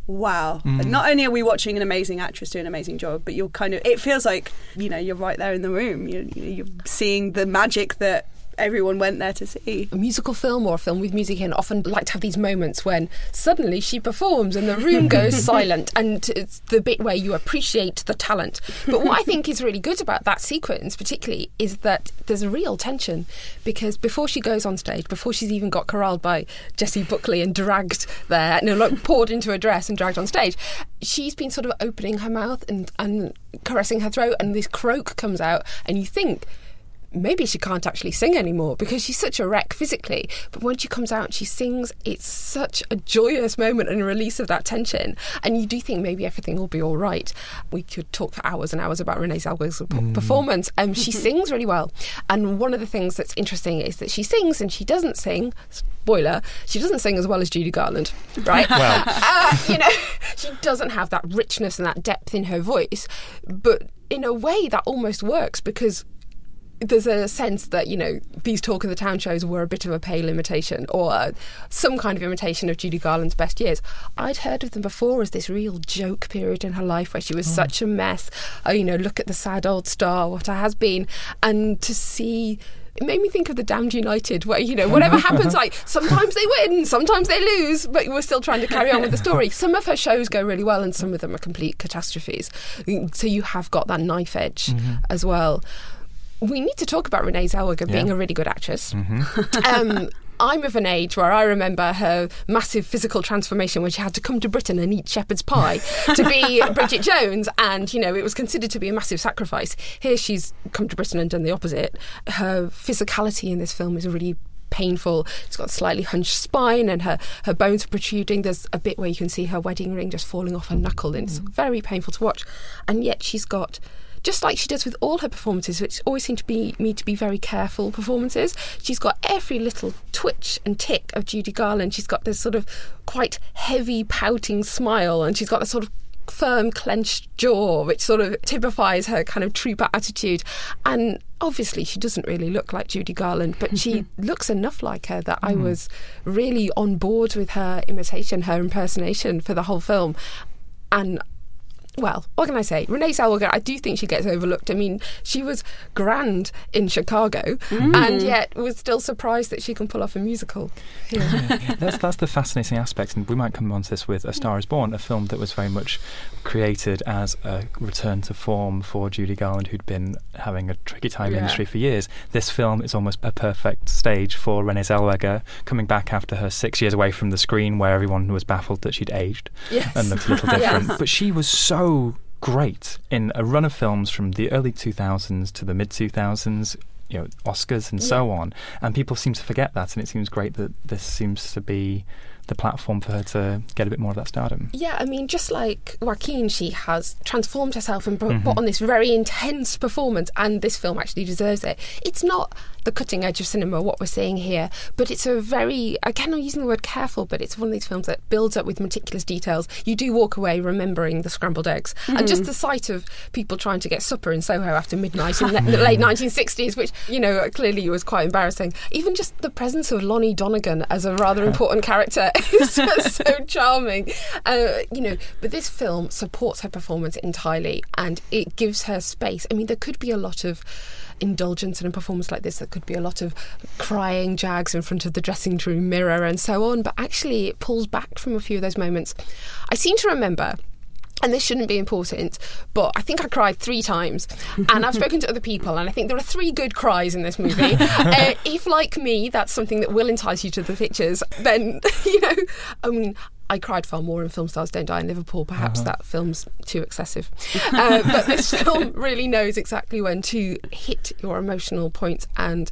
wow. Mm. Not only are we watching an amazing actress do an amazing job, but you're kind of, it feels like, you know, you're right there in the room. You're, you're seeing the magic that everyone went there to see. A musical film or a film with music in often like to have these moments when suddenly she performs and the room goes silent, and it's the bit where you appreciate the talent. But what I think is really good about that sequence particularly is that there's a real tension, because before she goes on stage, before she's even got corralled by Jessie Buckley and dragged there, no, like poured into a dress and dragged on stage, she's been sort of opening her mouth and, and caressing her throat, and this croak comes out, and you think maybe she can't actually sing anymore because she's such a wreck physically. But when she comes out and she sings, it's such a joyous moment and a release of that tension. And you do think maybe everything will be all right. We could talk for hours and hours about Renee Zellweger's mm. performance. Um, she sings really well. And one of the things that's interesting is that she sings and she doesn't sing, spoiler, she doesn't sing as well as Judy Garland, right? Well. uh, you know, she doesn't have that richness and that depth in her voice. But in a way that almost works, because there's a sense that, you know, these Talk of the Town shows were a bit of a pale imitation, or uh, some kind of imitation of Judy Garland's best years. I'd heard of them before as this real joke period in her life where she was oh. such a mess. Uh, you know, look at the sad old star, what her has been. And to see... It made me think of the Damned United, where, you know, whatever happens, like, sometimes they win, sometimes they lose, but we're still trying to carry on with the story. Some of her shows go really well and some of them are complete catastrophes. So you have got that knife edge mm-hmm. as well. We need to talk about Renee Zellweger being yeah. a really good actress. Mm-hmm. um, I'm of an age where I remember her massive physical transformation when she had to come to Britain and eat shepherd's pie to be Bridget Jones, and, you know, it was considered to be a massive sacrifice. Here she's come to Britain and done the opposite. Her physicality in this film is really painful. She's got a slightly hunched spine and her, her bones are protruding. There's a bit where you can see her wedding ring just falling off her knuckle, and it's very painful to watch. And yet she's got... just like she does with all her performances, which always seem to be me to be very careful performances, she's got every little twitch and tick of Judy Garland. She's got this sort of quite heavy, pouting smile, and she's got this sort of firm, clenched jaw, which sort of typifies her kind of trooper attitude. And obviously she doesn't really look like Judy Garland, but she looks enough like her that mm. I was really on board with her imitation, her impersonation for the whole film. And well, what can I say? Renee Zellweger, I do think she gets overlooked. I mean, she was grand in Chicago mm. and yet was still surprised that she can pull off a musical. Yeah. Yeah, that's, that's the fascinating aspect, and we might come on to this with A Star is Born, a film that was very much created as a return to form for Judy Garland, who'd been having a tricky time yeah. in the industry for years. This film is almost a perfect stage for Renee Zellweger, coming back after her six years away from the screen where everyone was baffled that she'd aged yes. and looked a little different. Yes. But she was so So great in a run of films from the early two thousands to the mid two thousands, you know, Oscars and yeah. so on, and people seem to forget that, and it seems great that this seems to be the platform for her to get a bit more of that stardom. Yeah, I mean, just like Joaquin, she has transformed herself and mm-hmm. put on this very intense performance, and this film actually deserves it. It's not the cutting edge of cinema, what we're seeing here, but it's a very, again, I'm using the word careful, but it's one of these films that builds up with meticulous details. You do walk away remembering the scrambled eggs, mm-hmm. and just the sight of people trying to get supper in Soho after midnight in the late nineteen sixties, which, you know, clearly was quite embarrassing. Even just the presence of Lonnie Donegan as a rather important character is just so charming. Uh, you know, but this film supports her performance entirely, and it gives her space. I mean, there could be a lot of indulgence in a performance like this. There could be a lot of crying jags in front of the dressing room mirror and so on, but actually it pulls back from a few of those moments. I seem to remember, and this shouldn't be important, but I think I cried three times. And I've spoken to other people, and I think there are three good cries in this movie. uh, if, like me, that's something that will entice you to the pictures, then, you know, I mean, I cried far more in Film Stars Don't Die in Liverpool. Perhaps uh-huh. that film's too excessive. Uh, but this film really knows exactly when to hit your emotional points. And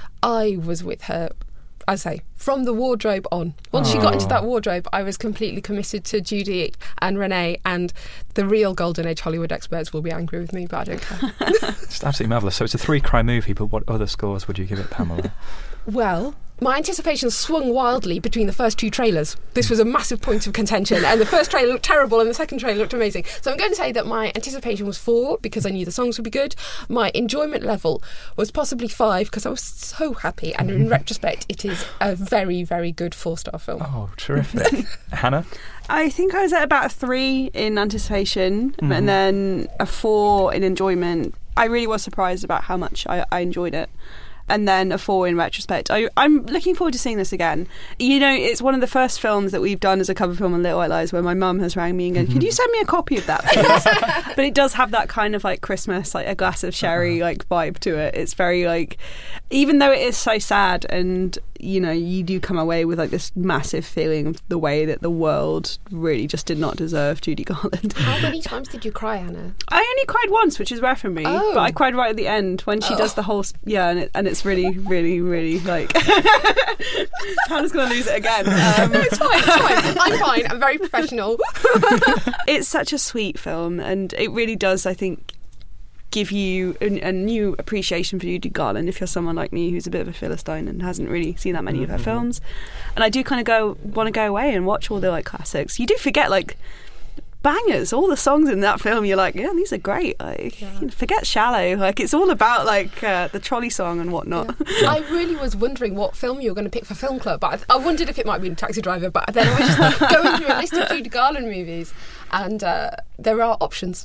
I was with her, I say, from the wardrobe on. Once oh. she got into that wardrobe, I was completely committed to Judy and Renee, and the real Golden Age Hollywood experts will be angry with me, but I don't care. It's absolutely marvellous. So it's a three-cry movie, but what other scores would you give it, Pamela? Well, my anticipation swung wildly between the first two trailers. This was a massive point of contention, and the first trailer looked terrible and the second trailer looked amazing. So I'm going to say that my anticipation was four because I knew the songs would be good. My enjoyment level was possibly five because I was so happy, and in retrospect it is a very, very good four-star film. Oh, terrific. Hannah? I think I was at about a three in anticipation mm-hmm. and then a four in enjoyment. I really was surprised about how much I, I enjoyed it. And then a four in retrospect. I, I'm looking forward to seeing this again. You know, it's one of the first films that we've done as a cover film on Little White Lies where my mum has rang me and gone, could you send me a copy of that, please? But it does have that kind of like Christmas, like a glass of sherry like vibe to it. It's very like, even though it is so sad and, you know, you do come away with like this massive feeling of the way that the world really just did not deserve Judy Garland. How many times did you cry, Anna? I only cried once, which is rare for me. Oh. But I cried right at the end when she oh. does the whole, yeah, and, it, and it's really, really, really like, Hannah's going to lose it again. Um, no, it's fine, it's fine. I'm fine. I'm very professional. It's such a sweet film, and it really does, I think, give you a, a new appreciation for Judy Garland if you're someone like me who's a bit of a Philistine and hasn't really seen that many mm-hmm. of her films. And I do kind of go want to go away and watch all the like classics. You do forget like bangers, all the songs in that film. You're like, yeah, these are great. Like, yeah. you know, forget Shallow. Like, it's all about like uh, the trolley song and whatnot. Yeah. I really was wondering what film you were going to pick for Film Club, but I, I wondered if it might be Taxi Driver. But then I was just like, going through a list of Judy Garland movies, and uh, there are options.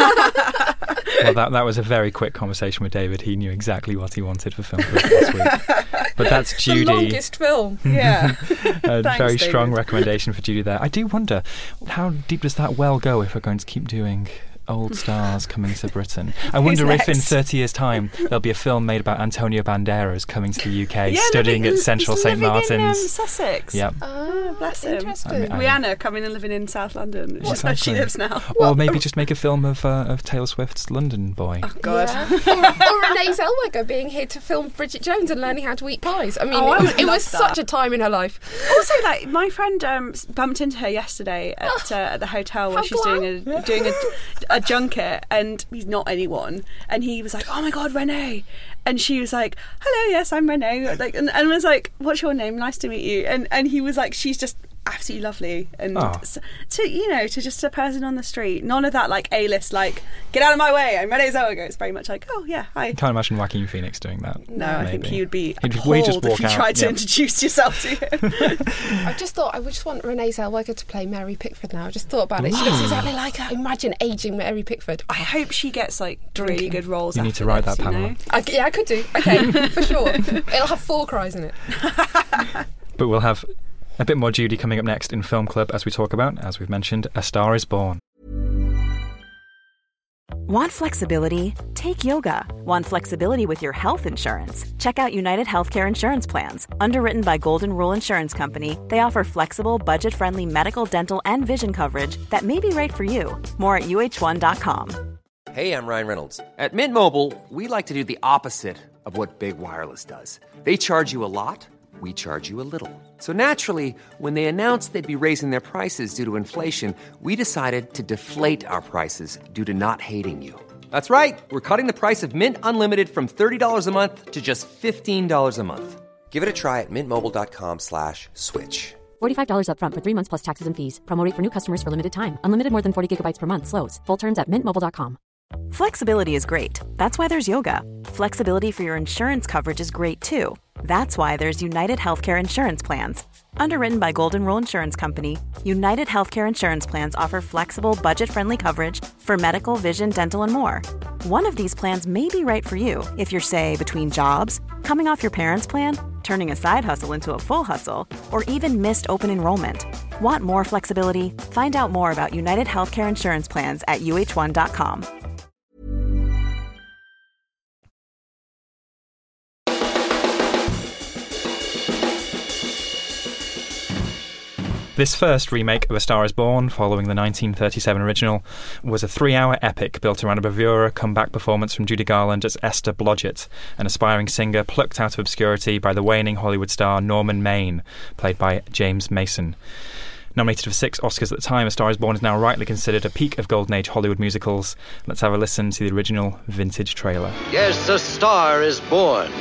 Well, that that was a very quick conversation with David. He knew exactly what he wanted for Film Club this week. But that's Judy. The longest film. Yeah. A Thanks, very David. Strong recommendation for Judy there. I do wonder, how deep does that well go if we're going to keep doing old stars coming to Britain? I wonder if in thirty years' time there'll be a film made about Antonio Banderas coming to the U K, yeah, studying living, at Central Saint Martin's. In, um, Sussex. Yep. Oh, bless him. Interesting. I mean, I- Rihanna coming and living in South London, which is where she Exactly. lives now. Or maybe just make a film of uh, of Taylor Swift's London Boy. Oh, God. Yeah. or, or Renee Zellweger being here to film Bridget Jones and learning how to eat pies. I mean, Oh, I it was, would it love was that. such a time in her life. Also, like my friend um, bumped into her yesterday at, uh, at the hotel where How she's glam. doing a doing a, a junket, and he's not anyone, and he was like, "Oh my God, Renee," and she was like, "Hello, yes, I'm Renee," like, and, and was like, "What's your name? Nice to meet you," and and he was like, "She's just absolutely lovely," and Oh. so, to you know, to just a person on the street, none of that like A-list, like, "Get out of my way, I'm Renee Zellweger." It's very much like, "Oh yeah, hi." Can't imagine Joaquin Phoenix doing that. No, I think maybe. he would be He'd- appalled would he just if walk you out? tried to Yeah. introduce yourself to him. I just thought I would just want Renee Zellweger to play Mary Pickford now. I just thought about it. She looks exactly like her. Imagine aging Mary Pickford. I hope she gets like really good roles. You need after to write this, that, you Pamela. know? I, yeah, I could do. Okay, for sure. It'll have four cries in it. But we'll have a bit more Judy coming up next in Film Club as we talk about, as we've mentioned, A Star is Born. Want flexibility? Take yoga. Want flexibility with your health insurance? Check out United Healthcare Insurance Plans. Underwritten by Golden Rule Insurance Company, they offer flexible, budget-friendly medical, dental, and vision coverage that may be right for you. More at U H one dot com. Hey, I'm Ryan Reynolds. At Mint Mobile, we like to do the opposite of what Big Wireless does. They charge you a lot, we charge you a little. So naturally, when they announced they'd be raising their prices due to inflation, we decided to deflate our prices due to not hating you. That's right. We're cutting the price of Mint Unlimited from thirty dollars a month to just fifteen dollars a month. Give it a try at mintmobile.com slash switch. forty-five dollars up front for three months plus taxes and fees. Promo rate for new customers for limited time. Unlimited more than forty gigabytes per month. Slows full terms at mint mobile dot com. Flexibility is great. That's why there's yoga. Flexibility for your insurance coverage is great too. That's why there's United Healthcare Insurance Plans. Underwritten by Golden Rule Insurance Company, United Healthcare Insurance Plans offer flexible, budget-friendly coverage for medical, vision, dental, and more. One of these plans may be right for you if you're, say, between jobs, coming off your parents' plan, turning a side hustle into a full hustle, or even missed open enrollment. Want more flexibility? Find out more about United Healthcare Insurance Plans at U H one dot com. This first remake of A Star is Born, following the nineteen thirty-seven original, was a three-hour epic built around a bravura comeback performance from Judy Garland as Esther Blodgett, an aspiring singer plucked out of obscurity by the waning Hollywood star Norman Maine, played by James Mason. Nominated for six Oscars at the time, A Star is Born is now rightly considered a peak of Golden Age Hollywood musicals. Let's have a listen to the original vintage trailer. Yes, a star is born.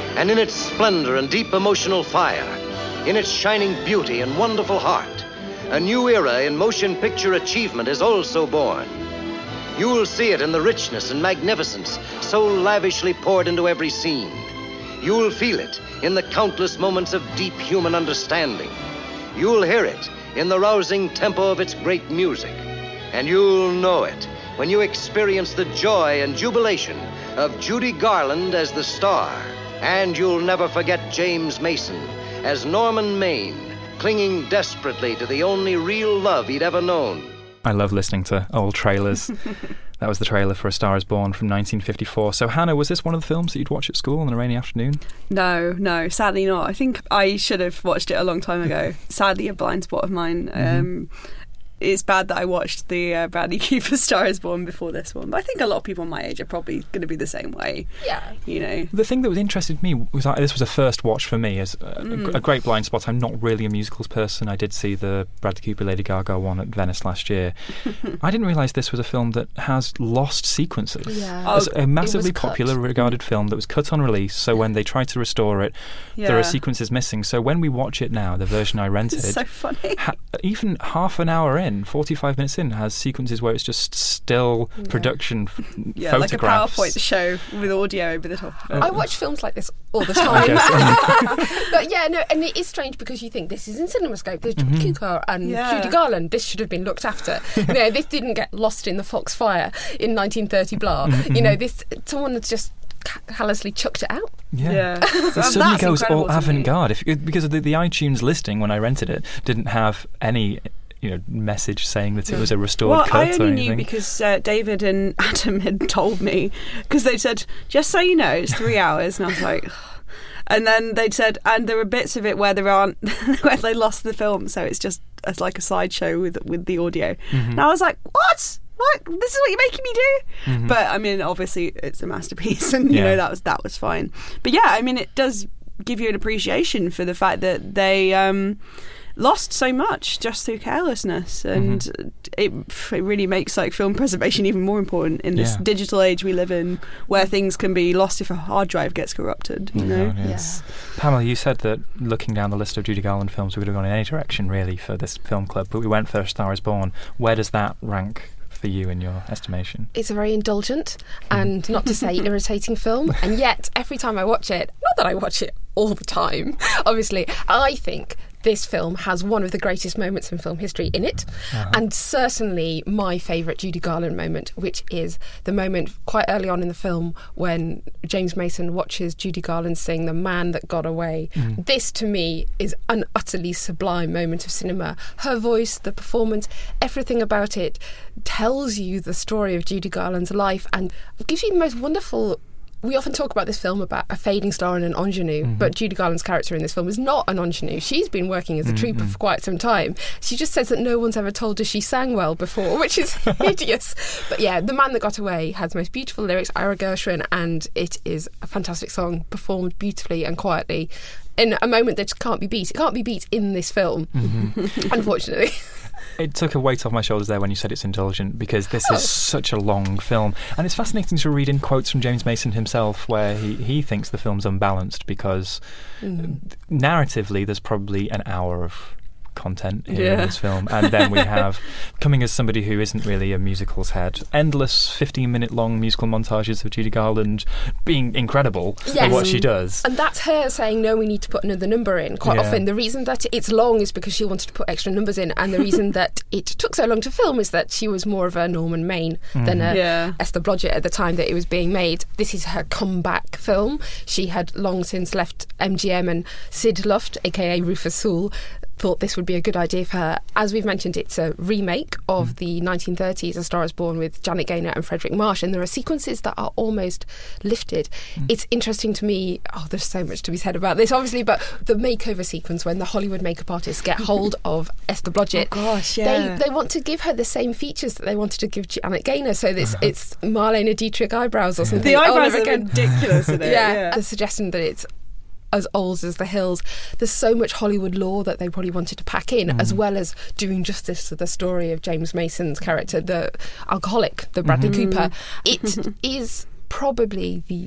And in its splendor and deep emotional fire, in its shining beauty and wonderful heart, a new era in motion picture achievement is also born. You will see it in the richness and magnificence so lavishly poured into every scene. You will feel it in the countless moments of deep human understanding. You'll hear it in the rousing tempo of its great music. And you'll know it when you experience the joy and jubilation of Judy Garland as the star. And you'll never forget James Mason as Norman Maine, clinging desperately to the only real love he'd ever known. I love listening to old trailers. That was the trailer for A Star is Born from nineteen fifty-four. So, Hannah, was this one of the films that you'd watch at school on a rainy afternoon? No, no, sadly not. I think I should have watched it a long time ago. Sadly, a blind spot of mine. Mm-hmm. Um, it's bad that I watched the uh, Bradley Cooper Star is Born before this one. But I think a lot of people my age are probably going to be the same way. Yeah. You know. The thing that was interested me was that this was a first watch for me as a, Mm. a great blind spot. I'm not really a musicals person. I did see the Bradley Cooper Lady Gaga one at Venice last year. I didn't realise this was a film that has lost sequences. Yeah. It's Oh, a massively it was cut. popular regarded film that was cut on release, so when they tried to restore it, there are Yeah. sequences missing. So when we watch it now, the version I rented, It's so funny. ha- even half an hour in, forty-five minutes in, has sequences where it's just still Yeah. production f- Yeah, like a photographs. PowerPoint show with audio over the top of it. I watch films like this all the I time. guess. But yeah, no, and it is strange because you think this is in CinemaScope, there's Mhm. Judy Cooper and Yeah. Judy Garland, this should have been looked after. You know, this didn't get lost in the Foxfire in nineteen thirty blah. Mhm. You know, this someone has just ca- callously chucked it out. Yeah. Yeah. It That's suddenly goes incredible all to me. avant-garde if, because of the, the iTunes listing when I rented it didn't have any, you know, message saying that it was a restored Well, cut I or only anything. knew because uh, David and Adam had told me, because they said, just so you know, it's three hours. And I was like... And then they'd said, and there are bits of it where there aren't, where they lost the film, so it's just it's like a sideshow with with the audio. Mhm. And I was like, what? What? This is what you're making me do? Mhm. But I mean, obviously, it's a masterpiece, and you Yeah. know that was that was fine. But yeah, I mean, it does give you an appreciation for the fact that they um, lost so much just through carelessness, and Mm-hmm. it it really makes like film preservation even more important in this Yeah. digital age we live in, where things can be lost if a hard drive gets corrupted. You know. Oh, yes. Pamela, you said that looking down the list of Judy Garland films, we could have gone in any direction, really, for this film club, but we went for A Star is Born. Where does that rank for you in your estimation? It's a very indulgent and, not to say irritating film, and yet every time I watch it, not that I watch it all the time, obviously, I think this film has one of the greatest moments in film history in it, Uh-huh. and certainly my favourite Judy Garland moment, which is the moment quite early on in the film when James Mason watches Judy Garland sing The Man That Got Away. Mm. This, to me, is an utterly sublime moment of cinema. Her voice, the performance, everything about it tells you the story of Judy Garland's life and gives you the most wonderful... We often talk about this film about a fading star and an ingenue, Mhm. but Judy Garland's character in this film is not an ingenue. She's been working as a trooper Mhm. for quite some time. She just says that no one's ever told her she sang well before, which is hideous. But yeah, The Man That Got Away has the most beautiful lyrics, Ira Gershwin, and it is a fantastic song, performed beautifully and quietly in a moment that just can't be beat. It can't be beat in this film, Mhm. unfortunately. It took a weight off my shoulders there when you said it's indulgent, because this Oh. is such a long film. And it's fascinating to read in quotes from James Mason himself where he, he thinks the film's unbalanced because Mm. narratively there's probably an hour of content here Yeah. in this film, and then we have, coming as somebody who isn't really a musicals head, endless fifteen minute long musical montages of Judy Garland being incredible at Yes. what she does. And that's her saying, no, we need to put another number in. Quite Yeah. often, the reason that it's long is because she wanted to put extra numbers in, and the reason that it took so long to film is that she was more of a Norman Maine than a Yeah. Esther Blodgett at the time that it was being made. This is her comeback film. She had long since left M G M, and Sid Luft, aka Rufus Sewell, thought this would be a good idea for her. As we've mentioned, it's a remake of the nineteen thirties A Star is Born with Janet Gaynor and Frederick Marsh, and there are sequences that are almost lifted. It's interesting to me, oh, there's so much to be said about this, obviously, but the makeover sequence when the Hollywood makeup artists get hold of Esther Blodgett, Oh gosh, yeah. they, they want to give her the same features that they wanted to give Janet Gaynor, so this, it's Marlene Dietrich eyebrows or something. The all eyebrows over are again. ridiculous, isn't it? Yeah, Yeah. the suggestion that it's as old as the hills. There's so much Hollywood lore that they probably wanted to pack in, Mm. as well as doing justice to the story of James Mason's character, the alcoholic, the Bradley Mm-hmm. Cooper. It is probably the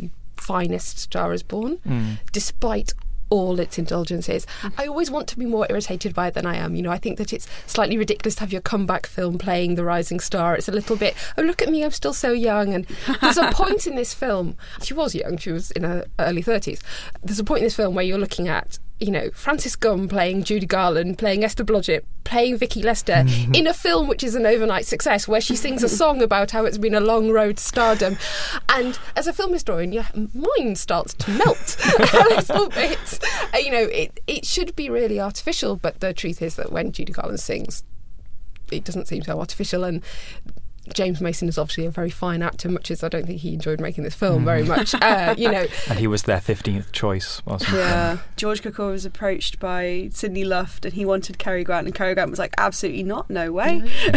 finest Star is Born, Mm. despite all its indulgences. I always want to be more irritated by it than I am. You know, I think that it's slightly ridiculous to have your comeback film playing the rising star. It's a little bit, oh, look at me, I'm still so young. And there's a point in this film, she was young, she was in her early thirties. There's a point in this film where you're looking at, you know, Frances Gumm playing Judy Garland, playing Esther Blodgett, playing Vicky Lester in a film which is an overnight success, where she sings a song about how it's been a long road to stardom. And as a film historian, your mind starts to melt a little bit. Uh, You know, it, it should be really artificial, but the truth is that when Judy Garland sings, it doesn't seem so artificial. And James Mason is obviously a very fine actor, much as I don't think he enjoyed making this film very much. Uh, you know, And he was their fifteenth choice, wasn't he? Yeah, George Cukor was approached by Sidney Luft, and he wanted Cary Grant, and Cary Grant was like, absolutely not, no way.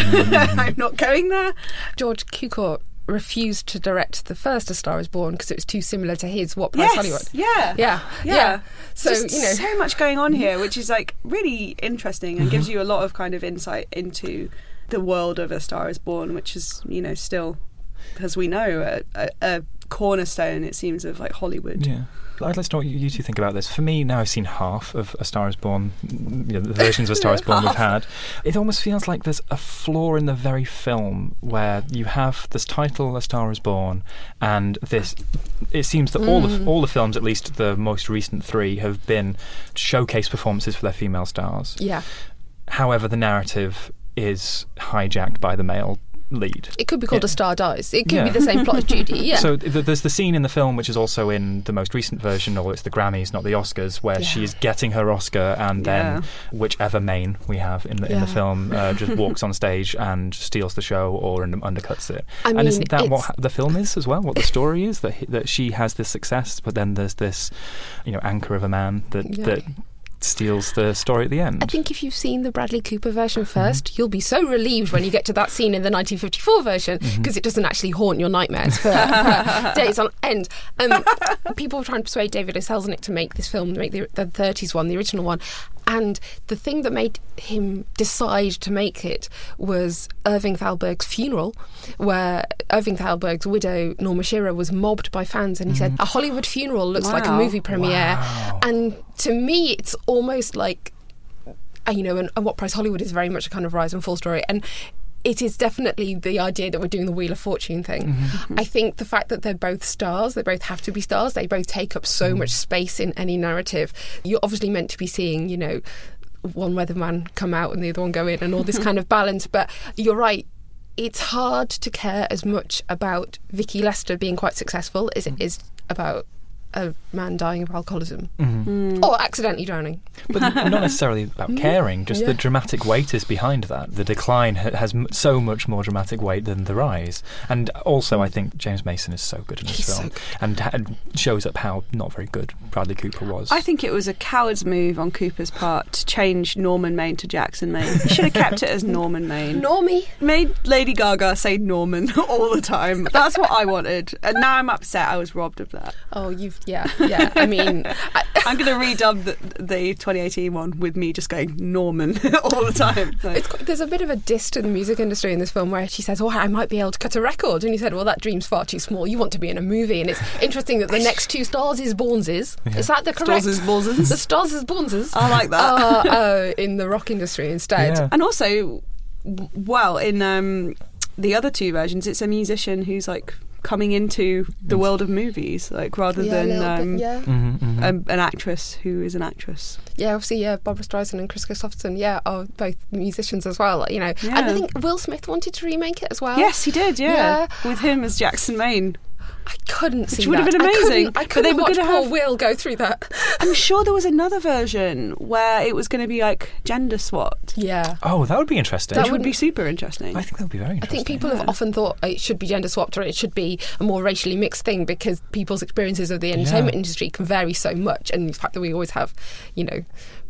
I'm not going there. George Cukor refused to direct the first A Star is Born because it was too similar to his What Price Yes, Hollywood. yeah. Yeah, Yeah. yeah. So, Just you know, so much going on here, which is like really interesting and gives you a lot of kind of insight into the world of A Star is Born, which is, you know, still, as we know, a, a, a cornerstone, it seems, of like Hollywood. Yeah. I'd like to know what you two think about this. For me, now I've seen half of A Star is Born, you know, the versions of A Star is Born we've had. It almost feels like there's a flaw in the very film where you have this title, A Star is Born, and this. It seems that all Mm. the all the films, at least the most recent three, have been showcase performances for their female stars. yeah. However, the narrative is hijacked by the male lead. It could be called Yeah. A Star Dies. It could Yeah. be the same plot as Judy, yeah. So th- there's the scene in the film, which is also in the most recent version, or it's the Grammys, not the Oscars, where Yeah. she's getting her Oscar, and then Yeah. whichever main we have in the in the Yeah. film uh, just walks on stage and steals the show or un- undercuts it. I and mean, isn't that what it's- ha- the film is as well? What the story is, that he- that she has this success, but then there's this, you know, anchor of a man that Yeah. that steals the story at the end. I think if you've seen the Bradley Cooper version first, you'll be so relieved when you get to that scene in the nineteen fifty-four version, because it doesn't actually haunt your nightmares for, for days on end. Um, people were trying to persuade David O. Selznick to make this film, make the, the thirties one, the original one. And the thing that made him decide to make it was Irving Thalberg's funeral, where Irving Thalberg's widow, Norma Shearer, was mobbed by fans, and he said, a Hollywood funeral looks like a Wow. movie premiere. Wow. And to me, it's almost like, uh, you know, and, and What Price Hollywood is very much a kind of rise and fall story. And it is definitely the idea that we're doing the Wheel of Fortune thing. I think the fact that they're both stars, they both have to be stars, they both take up so much space in any narrative. You're obviously meant to be seeing, you know, one weatherman come out and the other one go in and all this kind of balance. But you're right, it's hard to care as much about Vicky Lester being quite successful as it is about a man dying of alcoholism or accidentally drowning. But not necessarily about caring, just Yeah. the dramatic weight is behind that. The decline ha- has m- so much more dramatic weight than the rise. And also, I think James Mason is so good in this He's so film, good. and ha- shows up how not very good Bradley Cooper was. I think it was a coward's move on Cooper's part to change Norman Maine to Jackson Maine. He should have kept it as Norman Maine. Normie. Made Lady Gaga say Norman all the time. That's what I wanted. And now I'm upset I was robbed of that. Oh, you've, yeah, yeah. I mean, I, I'm going to redub the, the twenty eighteen one with me just going Norman all the time. Like, It's, quite- there's a bit of a diss to the music industry in this film where she says, oh, I might be able to cut a record. And he said, well, that dream's far too small. You want to be in a movie. And it's interesting that the next two Stars is Bornses. Is that the correct? Stars is Bornses? The Stars is Bornses. I like that. Uh, uh, in the rock industry instead. Yeah. And also, w- well, in um, the other two versions, it's a musician who's like coming into the world of movies, like rather Yeah, a than little bit, um, yeah. Mhm, mhm. um, an actress who is an actress. Yeah, obviously, yeah, Barbara Streisand and Chris Christopherson, yeah, are both musicians as well, you know. Yeah. And I think Will Smith wanted to remake it as well. Yes, he did. Yeah, Yeah. with him as Jackson Maine. I couldn't see would have that. been amazing. I couldn't, I But they couldn't were watch gonna poor have- Will go through that. I'm sure there was another version where it was going to be like gender swapped. Yeah. Oh, that would be interesting. That Which would be wouldn't- super interesting. I think that would be very I interesting. think people have often thought it should be gender swapped or it should be a more racially mixed thing because people's experiences of the entertainment Yeah. industry can vary so much, and the fact that we always have, you know,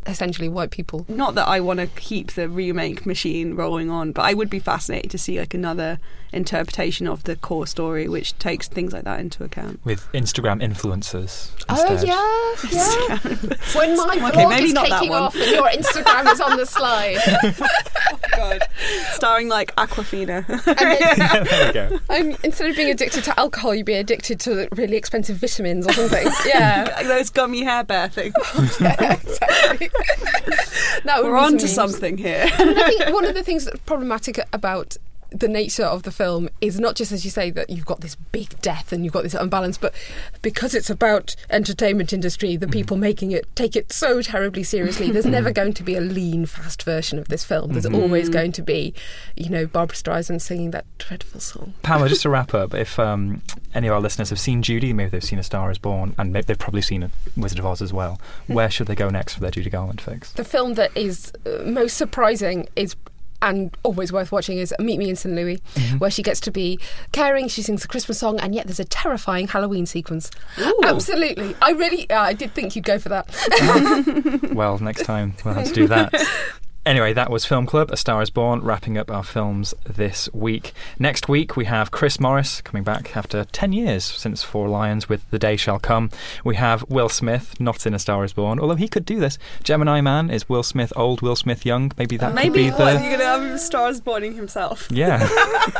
essentially white people. Not that I want to keep the remake machine rolling on, but I would be fascinated to see like another interpretation of the core story which takes things like that into account. With Instagram influencers instead. Oh, yeah, yeah. When my okay, vlog maybe is not that taking one. off and your Instagram is on the slide. Oh, God. Starring, like, Aquafina. There we go. And instead of being addicted to alcohol, you'd be addicted to really expensive vitamins or something. Yeah. Like those gummy hair bear things. Yeah, exactly. That would We're be on to memes. something here. I mean, I think one of the things that's problematic about the nature of the film is not just, as you say, that you've got this big death and you've got this unbalance, but because it's about entertainment industry, the people making it take it so terribly seriously. There's never going to be a lean, fast version of this film. There's Mm-hmm. always going to be, you know, Barbra Streisand singing that dreadful song. Pamela, just to wrap up, if um, any of our listeners have seen Judy, maybe they've seen A Star Is Born, and maybe they've probably seen a Wizard of Oz as well, where should they go next for their Judy Garland fix? The film that is uh, most surprising is and always worth watching is Meet Me in Saint Louis, mm-hmm. where she gets to be caring, she sings a Christmas song, and yet there's a terrifying Halloween sequence. Ooh. Absolutely. I really, uh, I did think you'd go for that. Well, next time we'll have to do that. Anyway, that was Film Club, A Star Is Born, wrapping up our films this week. Next week, we have Chris Morris coming back after ten years since Four Lions with The Day Shall Come. We have Will Smith, not in A Star Is Born, although he could do this. Gemini Man, is Will Smith old, Will Smith young? Maybe that Maybe could be what, the... you're going to have him Star Is Borning himself. Yeah.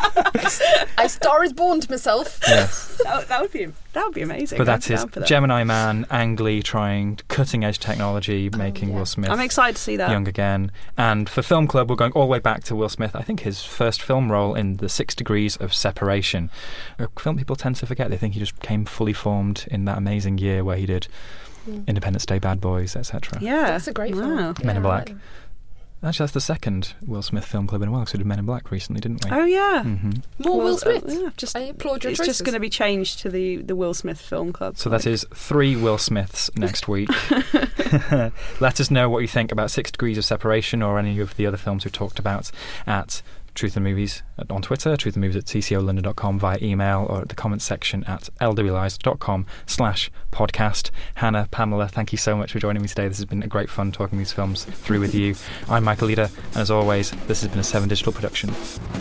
A Star Is Born to myself. Yes. That, that would be that would be amazing. But that's I'd be his down for that. Gemini Man, Ang Lee trying cutting-edge technology, making Oh, yeah. Will Smith I'm excited to see that. young again. And for Film Club, we're going all the way back to Will Smith. I think his first film role in The Six Degrees of Separation. A film people tend to forget. They think he just came fully formed in that amazing year where he did mm. Independence Day, Bad Boys, et cetera. Yeah. That's a great film. Wow. Men in Yeah. Black. Actually, that's the second Will Smith film club in a while, because we did Men in Black recently, didn't we? Oh, yeah. Mm-hmm. More Will Well, Smith. uh, yeah, just, I applaud your it's choices. just going to be changed to the, the Will Smith Film Club. So that is three Will Smiths next week. Let us know what you think about Six Degrees of Separation or any of the other films we've talked about at Truth and Movies on Twitter, Truth and Movies at t c o london dot com via email, or at the comments section at l w lies dot com slash podcast. Hannah, Pamela, thank you so much for joining me today. This has been a great fun talking these films through with you. I'm Michael Leader, and as always, this has been a Seven Digital production.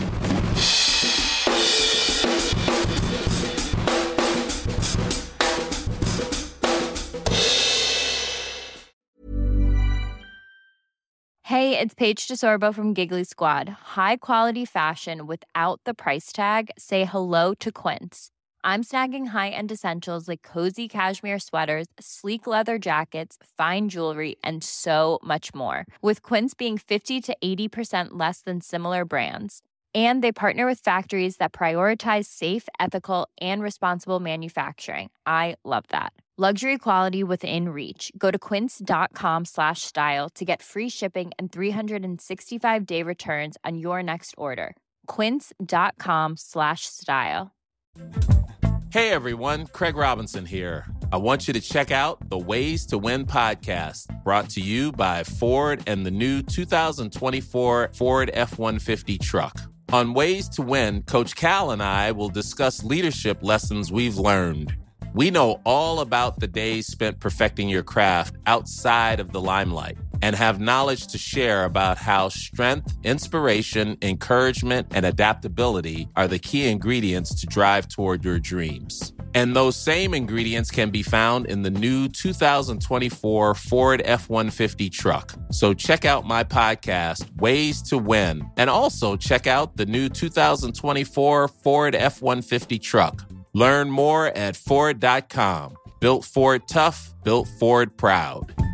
Hey, it's Paige DeSorbo from Giggly Squad. High quality fashion without the price tag. Say hello to Quince. I'm snagging high-end essentials like cozy cashmere sweaters, sleek leather jackets, fine jewelry, and so much more. With Quince being fifty to eighty percent less than similar brands. And they partner with factories that prioritize safe, ethical, and responsible manufacturing. I love that. Luxury quality within reach. Go to quince.com slash style to get free shipping and three sixty-five day returns on your next order. Quince.com slash style. Hey everyone, Craig Robinson here. I want you to check out the Ways to Win podcast, brought to you by Ford and the new two thousand twenty-four Ford F one fifty truck. On Ways to Win, Coach Cal and I will discuss leadership lessons we've learned. We know all about the days spent perfecting your craft outside of the limelight and have knowledge to share about how strength, inspiration, encouragement, and adaptability are the key ingredients to drive toward your dreams. And those same ingredients can be found in the new two thousand twenty-four Ford F one fifty truck. So check out my podcast, Ways to Win, and also check out the new two thousand twenty-four Ford F one fifty truck. Learn more at Ford dot com. Built Ford tough, built Ford proud.